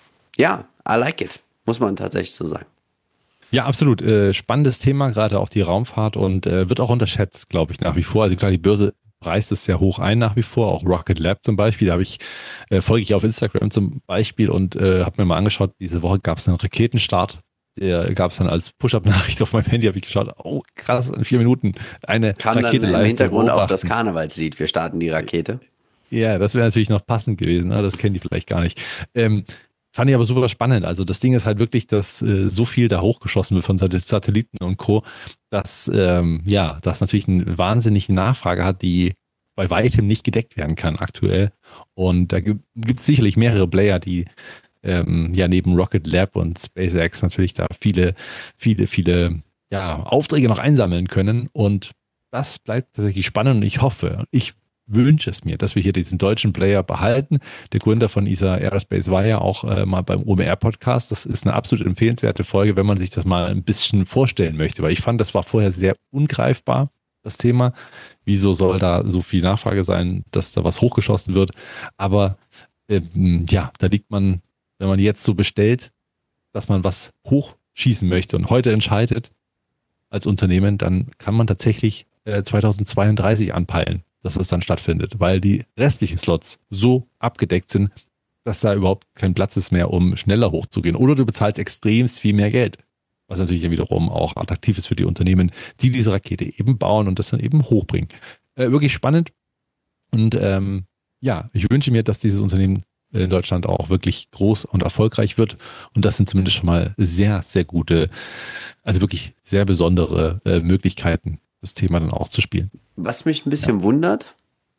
ja, I like it, muss man tatsächlich so sagen. Ja, absolut. Äh, spannendes Thema, gerade auch die Raumfahrt und äh, wird auch unterschätzt, glaube ich, nach wie vor. Also klar, die Börse preist es sehr hoch ein nach wie vor, auch Rocket Lab zum Beispiel. Da habe ich, äh, folge ich auf Instagram zum Beispiel und äh, habe mir mal angeschaut, diese Woche gab es einen Raketenstart. Der gab es dann als Push-Up-Nachricht auf meinem Handy, habe ich geschaut, oh krass, in vier Minuten eine Kam Rakete dann live im Hintergrund beobachten. auch das Karnevalslied, wir starten die Rakete. Ja, das wäre natürlich noch passend gewesen, ne? Das kennen die vielleicht gar nicht. Ähm, Fand ich aber super spannend. Also das Ding ist halt wirklich, dass äh, so viel da hochgeschossen wird von Satelliten und Co., dass ähm, ja, das natürlich eine wahnsinnige Nachfrage hat, die bei weitem nicht gedeckt werden kann aktuell. Und da gibt es sicherlich mehrere Player, die ähm, ja neben Rocket Lab und SpaceX natürlich da viele, viele, viele ja, Aufträge noch einsammeln können. Und das bleibt tatsächlich spannend und ich hoffe, ich wünsche es mir, dass wir hier diesen deutschen Player behalten. Der Gründer von E S A Aerospace war ja auch äh, mal beim O M R-Podcast. Das ist eine absolut empfehlenswerte Folge, wenn man sich das mal ein bisschen vorstellen möchte, weil ich fand, das war vorher sehr ungreifbar, das Thema. Wieso soll da so viel Nachfrage sein, dass da was hochgeschossen wird? Aber ähm, ja, da liegt man, wenn man jetzt so bestellt, dass man was hochschießen möchte und heute entscheidet als Unternehmen, dann kann man tatsächlich äh, zweitausendzweiunddreißig anpeilen, dass das dann stattfindet, weil die restlichen Slots so abgedeckt sind, dass da überhaupt kein Platz ist mehr, um schneller hochzugehen. Oder du bezahlst extrem viel mehr Geld, was natürlich ja wiederum auch attraktiv ist für die Unternehmen, die diese Rakete eben bauen und das dann eben hochbringen. Äh, wirklich spannend und ähm, ja, ich wünsche mir, dass dieses Unternehmen in Deutschland auch wirklich groß und erfolgreich wird und das sind zumindest schon mal sehr, sehr gute, also wirklich sehr besondere äh, Möglichkeiten, das Thema dann auch zu spielen. Was mich ein bisschen ja. wundert,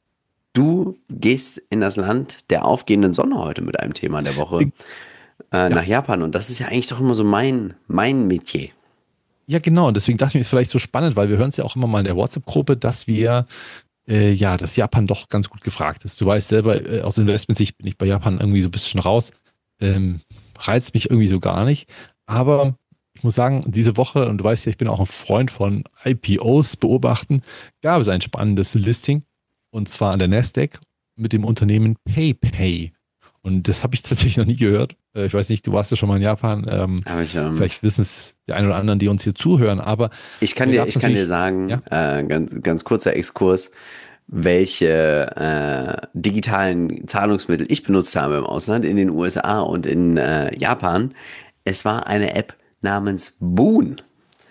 du gehst in das Land der aufgehenden Sonne heute mit einem Thema der Woche äh, ja. nach Japan. Und das ist ja eigentlich doch immer so mein, mein Metier. Ja, genau. Und deswegen dachte ich mir, ist vielleicht so spannend, weil wir hören es ja auch immer mal in der WhatsApp-Gruppe, dass wir, äh, ja, dass Japan doch ganz gut gefragt ist. Du weißt selber, äh, aus Investmentsicht bin ich bei Japan irgendwie so ein bisschen raus. Ähm, reizt mich irgendwie so gar nicht. Aber ich muss sagen, diese Woche, und du weißt ja, ich bin auch ein Freund von I P Os beobachten, gab es ein spannendes Listing und zwar an der Nasdaq mit dem Unternehmen PayPay. Und das habe ich tatsächlich noch nie gehört. Ich weiß nicht, du warst ja schon mal in Japan. Ähm, ich, ähm, vielleicht wissen es die einen oder anderen, die uns hier zuhören, aber ich kann dir, ich kann dir sagen, ja? äh, ganz, ganz kurzer Exkurs. welche äh, digitalen Zahlungsmittel ich benutzt habe im Ausland, in den U S A und in äh, Japan. Es war eine App namens Boon.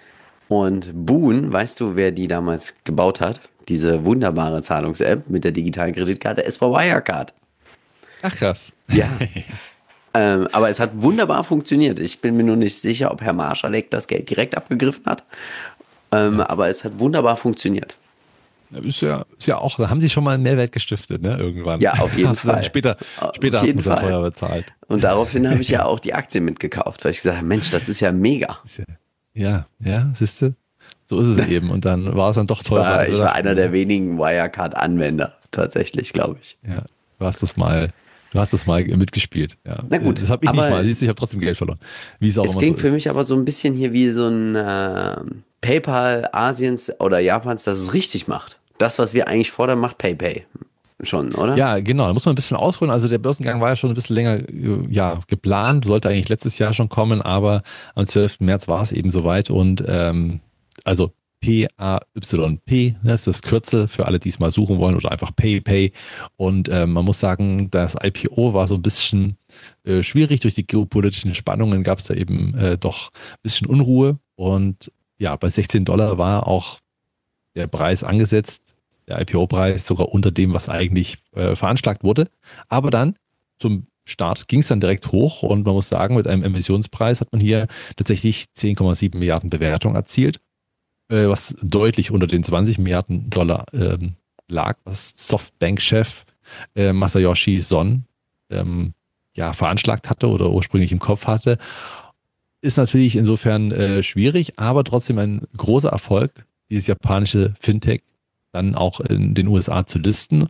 Und Boon, weißt du, wer die damals gebaut hat? Diese wunderbare Zahlungs-App mit der digitalen Kreditkarte. Es war Wirecard. Ach krass. Ja. ähm, aber es hat wunderbar funktioniert. Ich bin mir nur nicht sicher, ob Herr Marschalek das Geld direkt abgegriffen hat. Ähm, aber es hat wunderbar funktioniert. Ist ja, ist ja auch, da haben sie schon mal einen Mehrwert gestiftet, ne? Irgendwann. Ja, auf jeden Hast du dann Fall. Später, Auf später jeden hast du dann Fall. teuer bezahlt. Und daraufhin habe ich ja auch die Aktie mitgekauft, weil ich gesagt habe, Mensch, das ist ja mega. Ja, ja, siehst du? So ist es eben. Und dann war es dann doch Ich teurer. war, als wir ich war dachten. einer der wenigen Wirecard-Anwender, tatsächlich, glaube ich. Ja, du hast das mal, du hast das mal mitgespielt. Ja. Na gut, Das habe ich aber nicht mal. Siehst du, ich habe trotzdem Geld verloren. Wie es auch Es immer klingt so für ist. mich aber so ein bisschen hier wie so ein äh, PayPal Asiens oder Japans, das es richtig macht. Das, was wir eigentlich fordern, macht PayPay schon, oder? Ja, genau. Da muss man ein bisschen ausholen. Also der Börsengang war ja schon ein bisschen länger äh, ja, geplant, sollte eigentlich letztes Jahr schon kommen, aber am zwölften März war es eben soweit und ähm, also P A Y P, das ist das Kürzel für alle, die es mal suchen wollen oder einfach PayPay. Und ähm, man muss sagen, das I P O war so ein bisschen äh, schwierig. Durch die geopolitischen Spannungen gab es da eben äh, doch ein bisschen Unruhe. Und ja, bei sechzehn Dollar war auch der Preis angesetzt, der I P O-Preis sogar unter dem, was eigentlich äh, veranschlagt wurde. Aber dann zum Start ging es dann direkt hoch und man muss sagen, mit einem Emissionspreis hat man hier tatsächlich zehn Komma sieben Milliarden Bewertung erzielt, äh, was deutlich unter den zwanzig Milliarden Dollar ähm, lag, was Softbank-Chef äh, Masayoshi Son ähm, ja, veranschlagt hatte oder ursprünglich im Kopf hatte. Ist natürlich insofern äh, schwierig, aber trotzdem ein großer Erfolg, dieses japanische Fintech dann auch in den U S A zu listen.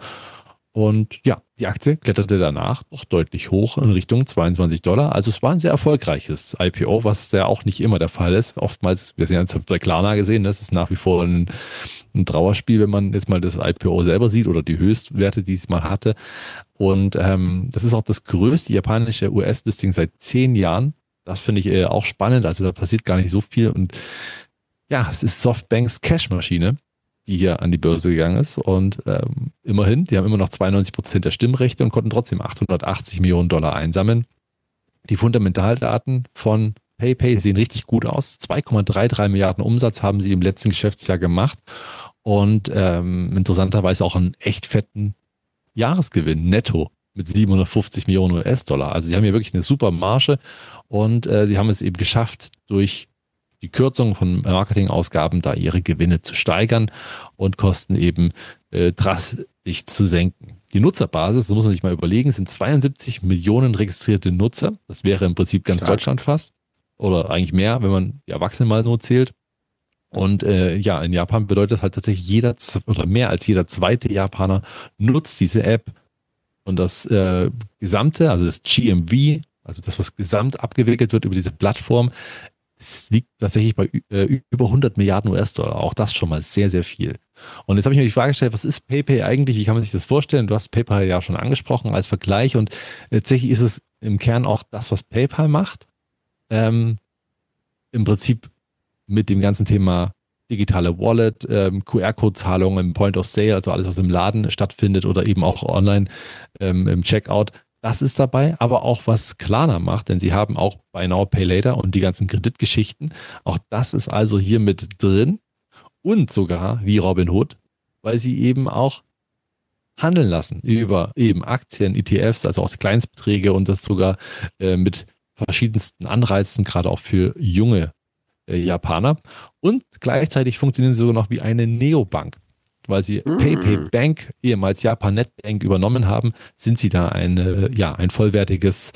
Und ja, die Aktie kletterte danach doch deutlich hoch in Richtung zweiundzwanzig Dollar. Also es war ein sehr erfolgreiches I P O, was ja auch nicht immer der Fall ist. Oftmals, wir haben es bei Klarna gesehen, das ist nach wie vor ein, ein Trauerspiel, wenn man jetzt mal das I P O selber sieht oder die Höchstwerte, die es mal hatte. Und ähm, das ist auch das größte japanische U S-Listing seit zehn Jahren. Das finde ich äh, auch spannend. Also da passiert gar nicht so viel. Und ja, es ist Softbanks Cashmaschine, die hier an die Börse gegangen ist. Und ähm, immerhin, die haben immer noch zweiundneunzig Prozent der Stimmrechte und konnten trotzdem achthundertachtzig Millionen Dollar einsammeln. Die Fundamentaldaten von PayPay sehen richtig gut aus. zwei Komma dreiunddreißig Milliarden Umsatz haben sie im letzten Geschäftsjahr gemacht. Und ähm, interessanterweise auch einen echt fetten Jahresgewinn netto mit siebenhundertfünfzig Millionen U S-Dollar. Also sie haben hier wirklich eine super Marge und äh, sie haben es eben geschafft, durch die Kürzung von Marketingausgaben da ihre Gewinne zu steigern und Kosten eben äh, drastisch zu senken. Die Nutzerbasis, das muss man sich mal überlegen, sind zweiundsiebzig Millionen registrierte Nutzer. Das wäre im Prinzip ganz Stark. Deutschland fast. Oder eigentlich mehr, wenn man die Erwachsenen mal nur zählt. Und äh, ja, in Japan bedeutet das halt tatsächlich jeder z- oder mehr als jeder zweite Japaner nutzt diese App. Und das äh, gesamte, also das G M V, also das, was gesamt abgewickelt wird über diese Plattform, es liegt tatsächlich bei äh, über hundert Milliarden U S-Dollar. Auch das schon mal sehr, sehr viel. Und jetzt habe ich mir die Frage gestellt, was ist PayPay eigentlich? Wie kann man sich das vorstellen? Du hast PayPal ja schon angesprochen als Vergleich und äh, tatsächlich ist es im Kern auch das, was PayPal macht. Ähm, Im Prinzip mit dem ganzen Thema digitale Wallet, ähm, Q R-Code-Zahlungen im Point of Sale, also alles, was im Laden stattfindet oder eben auch online ähm, im Checkout. Das ist dabei, aber auch was Klarna macht, denn sie haben auch Buy Now, Pay Later und die ganzen Kreditgeschichten. Auch das ist also hier mit drin und sogar wie Robinhood, weil sie eben auch handeln lassen über eben Aktien, E T Fs, also auch Kleinstbeträge und das sogar äh, mit verschiedensten Anreizen, gerade auch für junge äh, Japaner. Und gleichzeitig funktionieren sie sogar noch wie eine Neobank. Weil sie Mm. PayPay Bank, ehemals Japanet Bank, übernommen haben, sind sie da eine, ja, ein vollwertiges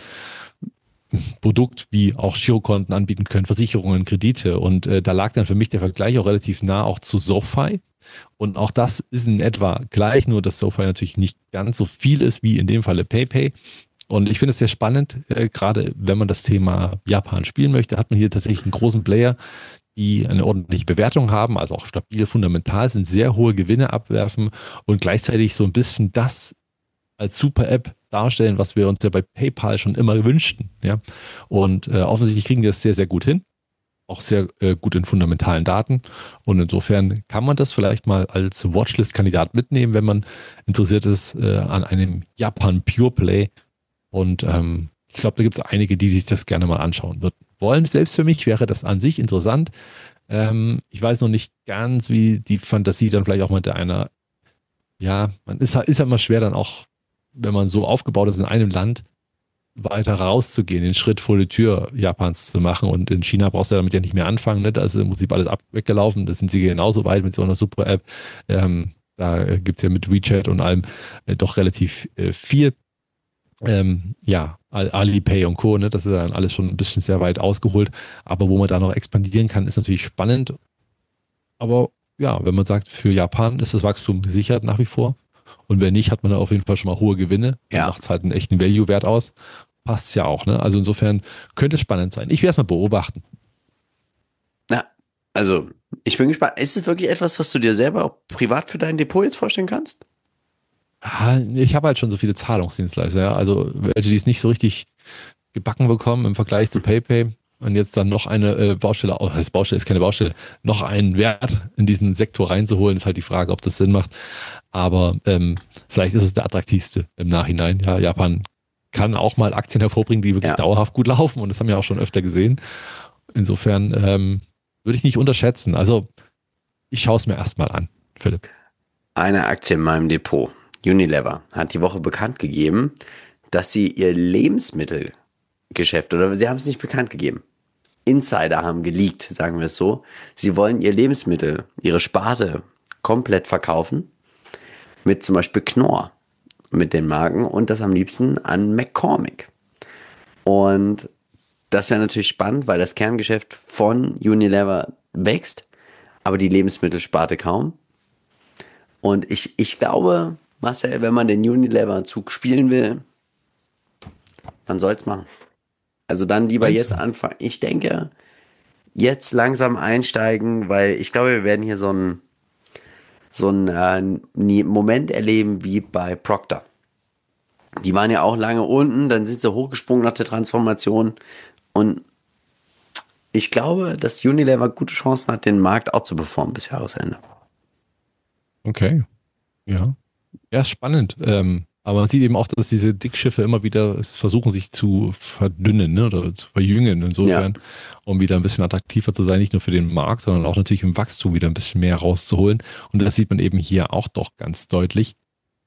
Produkt, wie auch Girokonten anbieten können, Versicherungen, Kredite. Und äh, da lag dann für mich der Vergleich auch relativ nah auch zu SoFi. Und auch das ist in etwa gleich, nur dass SoFi natürlich nicht ganz so viel ist wie in dem Falle PayPay. Und ich finde es sehr spannend, äh, gerade wenn man das Thema Japan spielen möchte, hat man hier tatsächlich einen großen Player, die eine ordentliche Bewertung haben, also auch stabil, fundamental sind, sehr hohe Gewinne abwerfen und gleichzeitig so ein bisschen das als Super-App darstellen, was wir uns ja bei PayPal schon immer wünschten. Ja? Und äh, offensichtlich kriegen die das sehr, sehr gut hin. auch sehr äh, gut in fundamentalen Daten. Und insofern kann man das vielleicht mal als Watchlist-Kandidat mitnehmen, wenn man interessiert ist äh, an einem Japan Pure Play. Und ähm, ich glaube, da gibt es einige, die sich das gerne mal anschauen würden wollen. Selbst für mich wäre das an sich interessant. Ähm, ich weiß noch nicht ganz, wie die Fantasie dann vielleicht auch mit einer, ja, man ist, ist ja immer schwer dann auch, wenn man so aufgebaut ist in einem Land, weiter rauszugehen, den Schritt vor die Tür Japans zu machen. Und in China brauchst du ja damit ja nicht mehr anfangen. Ne? Da ist im Prinzip alles ab weggelaufen. Da sind sie genauso weit mit so einer Super-App. Ähm, da gibt es ja mit WeChat und allem äh, doch relativ äh, viel. Ähm, ja, Alipay und Co., ne? Das ist dann alles schon ein bisschen sehr weit ausgeholt. Aber wo man da noch expandieren kann, ist natürlich spannend. Aber ja, wenn man sagt, für Japan ist das Wachstum gesichert nach wie vor. Und wenn nicht, hat man da auf jeden Fall schon mal hohe Gewinne. Dann Ja. macht es halt einen echten Value-Wert aus. Passt es ja auch, ne? Also insofern könnte es spannend sein. Ich werde es mal beobachten. Ja, also ich bin gespannt. Ist es wirklich etwas, was du dir selber auch privat für dein Depot jetzt vorstellen kannst? Ah, Ich habe halt schon so viele Zahlungsdienstleister, ja. Also welche, die es nicht so richtig gebacken bekommen im Vergleich zu PayPay und jetzt dann noch eine äh, Baustelle, oh, das Baustelle ist keine Baustelle, noch einen Wert in diesen Sektor reinzuholen, ist halt die Frage, ob das Sinn macht. Aber ähm, vielleicht ist es der attraktivste im Nachhinein. Ja, Japan kann auch mal Aktien hervorbringen, die wirklich Ja. dauerhaft gut laufen und das haben wir auch schon öfter gesehen. Insofern ähm, würde ich nicht unterschätzen. Also ich schaue es mir erstmal an, Philipp. Eine Aktie in meinem Depot, Unilever, hat die Woche bekannt gegeben, dass sie ihr Lebensmittelgeschäft, oder sie haben es nicht bekannt gegeben. Insider haben geleakt, sagen wir es so. Sie wollen ihr Lebensmittel, ihre Sparte komplett verkaufen. Mit zum Beispiel Knorr, mit den Marken und das am liebsten an McCormick. Und das wäre natürlich spannend, weil das Kerngeschäft von Unilever wächst, aber die Lebensmittelsparte kaum. Und ich, ich glaube, Marcel, wenn man den Unilever-Zug spielen will, man soll es machen. Also dann lieber Meinst jetzt du? anfangen. Ich denke, jetzt langsam einsteigen, weil ich glaube, wir werden hier so einen so einen, äh, nie- Moment erleben wie bei Procter. Die waren ja auch lange unten, dann sind sie hochgesprungen nach der Transformation. Und ich glaube, dass Unilever gute Chancen hat, den Markt auch zu performen bis Jahresende. Okay, ja. Ja, ist spannend. Ähm, aber man sieht eben auch, dass diese Dickschiffe immer wieder es versuchen, sich zu verdünnen, ne, oder zu verjüngen insofern, um wieder ein bisschen attraktiver zu sein, nicht nur für den Markt, sondern auch natürlich im Wachstum wieder ein bisschen mehr rauszuholen. Und das sieht man eben hier auch doch ganz deutlich.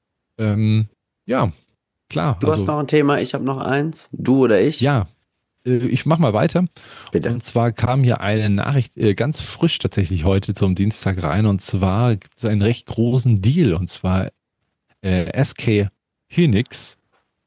Ähm, ja, klar. Du hast noch ein Thema, ich habe noch eins. Du oder ich? Ja, äh, ich mache mal weiter. Bitte. Und zwar kam hier eine Nachricht äh, ganz frisch tatsächlich heute zum Dienstag rein. Und zwar gibt es einen recht großen Deal. Und zwar äh, S K Hynix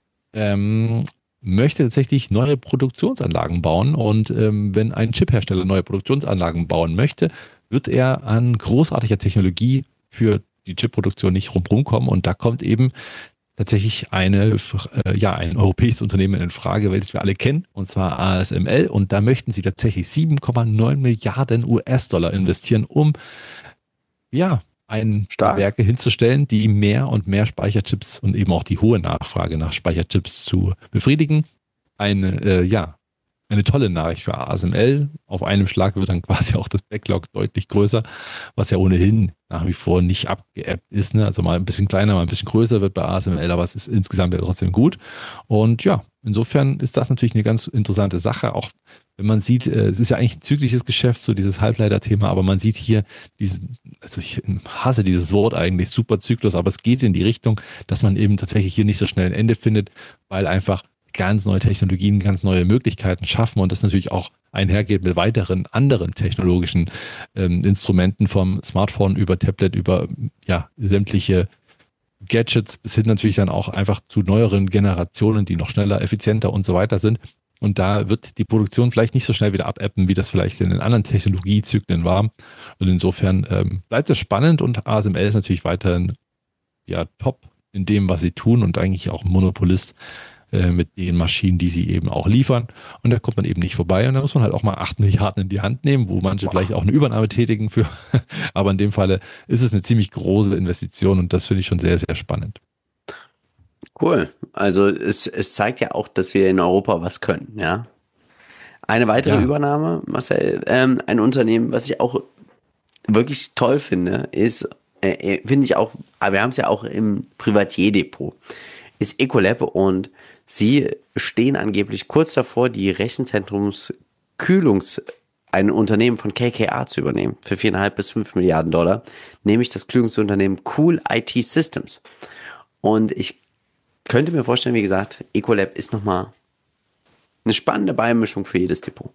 ähm, möchte tatsächlich neue Produktionsanlagen bauen. Und ähm, wenn ein Chiphersteller neue Produktionsanlagen bauen möchte, wird er an großartiger Technologie für die Chipproduktion nicht rumrum kommen. Und da kommt eben tatsächlich eine, äh, ja, ein europäisches Unternehmen in Frage, welches wir alle kennen, und zwar A S M L. Und da möchten sie tatsächlich sieben Komma neun Milliarden U S-Dollar investieren, um ja, ein Stark. paar Werke hinzustellen, die mehr und mehr Speicherchips und eben auch die hohe Nachfrage nach Speicherchips zu befriedigen. Eine, äh, ja, eine tolle Nachricht für A S M L. Auf einem Schlag wird dann quasi auch das Backlog deutlich größer, was ja ohnehin nach wie vor nicht abgeappt ist. Ne? Also mal ein bisschen kleiner, mal ein bisschen größer wird bei A S M L, aber es ist insgesamt ja trotzdem gut. Und ja, insofern ist das natürlich eine ganz interessante Sache. Auch wenn man sieht, äh, es ist ja eigentlich ein zyklisches Geschäft, so dieses Halbleiter-Thema, aber man sieht hier diesen, also ich hasse dieses Wort eigentlich, Superzyklus, aber es geht in die Richtung, dass man eben tatsächlich hier nicht so schnell ein Ende findet, weil einfach ganz neue Technologien, ganz neue Möglichkeiten schaffen und das natürlich auch einhergeht mit weiteren anderen technologischen ähm, Instrumenten vom Smartphone über Tablet, über ja, sämtliche Gadgets bis hin natürlich dann auch einfach zu neueren Generationen, die noch schneller, effizienter und so weiter sind. Und da wird die Produktion vielleicht nicht so schnell wieder abappen, wie das vielleicht in den anderen Technologiezyklen war. Und insofern ähm, bleibt es spannend und A S M L ist natürlich weiterhin ja top in dem, was sie tun und eigentlich auch ein Monopolist mit den Maschinen, die sie eben auch liefern. Und da kommt man eben nicht vorbei. Und da muss man halt auch mal acht Milliarden in die Hand nehmen, wo manche wow. vielleicht auch eine Übernahme tätigen für. Aber in dem Falle ist es eine ziemlich große Investition und das finde ich schon sehr, sehr spannend. Cool. Also es, es zeigt ja auch, dass wir in Europa was können, ja. Eine weitere Ja. Übernahme, Marcel, ähm, ein Unternehmen, was ich auch wirklich toll finde, ist, äh, finde ich auch, aber wir haben es ja auch im Privatier-Depot, ist Ecolab und sie stehen angeblich kurz davor, die Rechenzentrumskühlungs, ein Unternehmen von K K R zu übernehmen, für viereinhalb bis fünf Milliarden Dollar, nämlich das Kühlungsunternehmen Cool I T Systems. Und ich könnte mir vorstellen, wie gesagt, Ecolab ist nochmal eine spannende Beimischung für jedes Depot.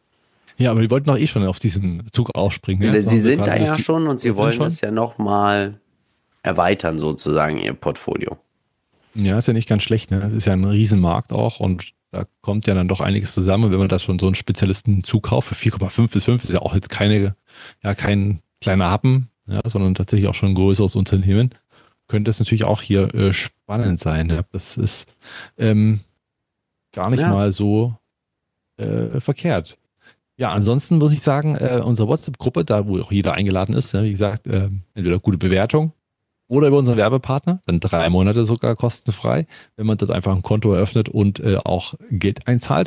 Ja, aber die wollten doch eh schon auf diesen Zug aufspringen. Ja? Sie sind da ja die, schon und sie sind wollen schon? das ja nochmal erweitern, sozusagen, ihr Portfolio. Ja, ist ja nicht ganz schlecht. Ne? Das ist ja ein Riesenmarkt auch und da kommt ja dann doch einiges zusammen. Wenn man da schon so einen Spezialisten zukauft für vier Komma fünf bis fünf, ist ja auch jetzt keine, ja, kein kleiner Happen, ja, sondern tatsächlich auch schon ein größeres Unternehmen, könnte es natürlich auch hier äh, spannend sein. Ja? Das ist ähm, gar nicht Ja. mal so äh, verkehrt. Ja, ansonsten muss ich sagen, äh, unsere WhatsApp-Gruppe, da wo auch jeder eingeladen ist, ja, wie gesagt, äh, entweder gute Bewertung oder über unseren Werbepartner, dann drei Monate sogar kostenfrei, wenn man dort einfach ein Konto eröffnet und äh, auch Geld einzahlt.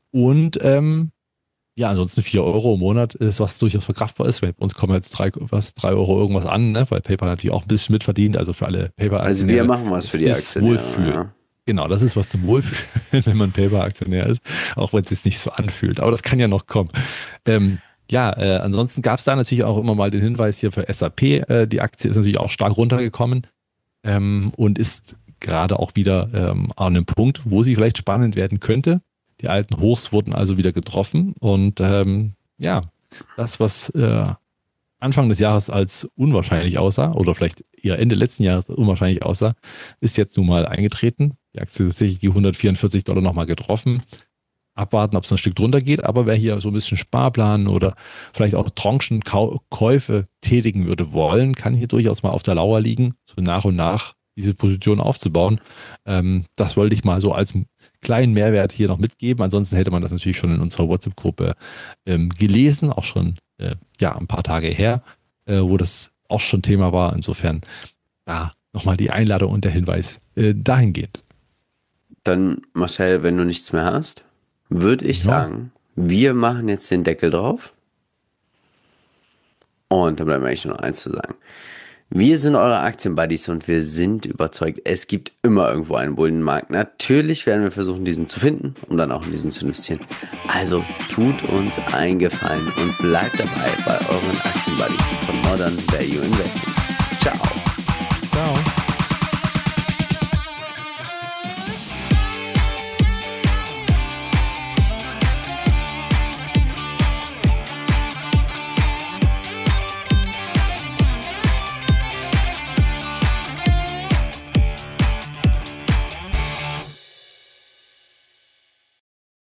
Und ähm, ja, ansonsten vier Euro im Monat ist, was durchaus verkraftbar ist. Bei uns kommen jetzt drei, was, drei Euro irgendwas an, ne? Weil PayPal natürlich auch ein bisschen mitverdient, also für alle PayPal-Aktionäre. Also wir machen was für die ist Aktionäre. Wohlfühlen. Ja. Genau, das ist was zum Wohlfühlen, wenn man PayPal-Aktionär ist, auch wenn es sich nicht so anfühlt. Aber das kann ja noch kommen. Ähm, ja, äh, ansonsten gab es da natürlich auch immer mal den Hinweis hier für S A P. Äh, die Aktie ist natürlich auch stark runtergekommen ähm, und ist gerade auch wieder ähm, an einem Punkt, wo sie vielleicht spannend werden könnte. Die alten Hochs wurden also wieder getroffen und ähm, ja, das, was äh, Anfang des Jahres als unwahrscheinlich aussah oder vielleicht eher Ende letzten Jahres unwahrscheinlich aussah, ist jetzt nun mal eingetreten. Die Aktie ist tatsächlich die hundertvierundvierzig Dollar nochmal getroffen. Abwarten, ob es ein Stück drunter geht, aber wer hier so ein bisschen Sparplan oder vielleicht auch Tranchenkäufe tätigen würde wollen, kann hier durchaus mal auf der Lauer liegen, so nach und nach diese Position aufzubauen. Ähm, das wollte ich mal so als kleinen Mehrwert hier noch mitgeben. Ansonsten hätte man das natürlich schon in unserer WhatsApp-Gruppe ähm, gelesen, auch schon äh, ja, ein paar Tage her, äh, wo das auch schon Thema war. Insofern da nochmal die Einladung und der Hinweis äh, dahingehend. Dann, Marcel, wenn du nichts mehr hast, würde ich Ja. sagen, wir machen jetzt den Deckel drauf. Und da bleibt mir eigentlich nur noch eins zu sagen. Wir sind eure Aktienbuddies und wir sind überzeugt, es gibt immer irgendwo einen Bullenmarkt. Natürlich werden wir versuchen, diesen zu finden, um dann auch in diesen zu investieren. Also tut uns einen Gefallen und bleibt dabei bei euren Aktienbuddies von Modern Value Investing. Ciao. Ciao.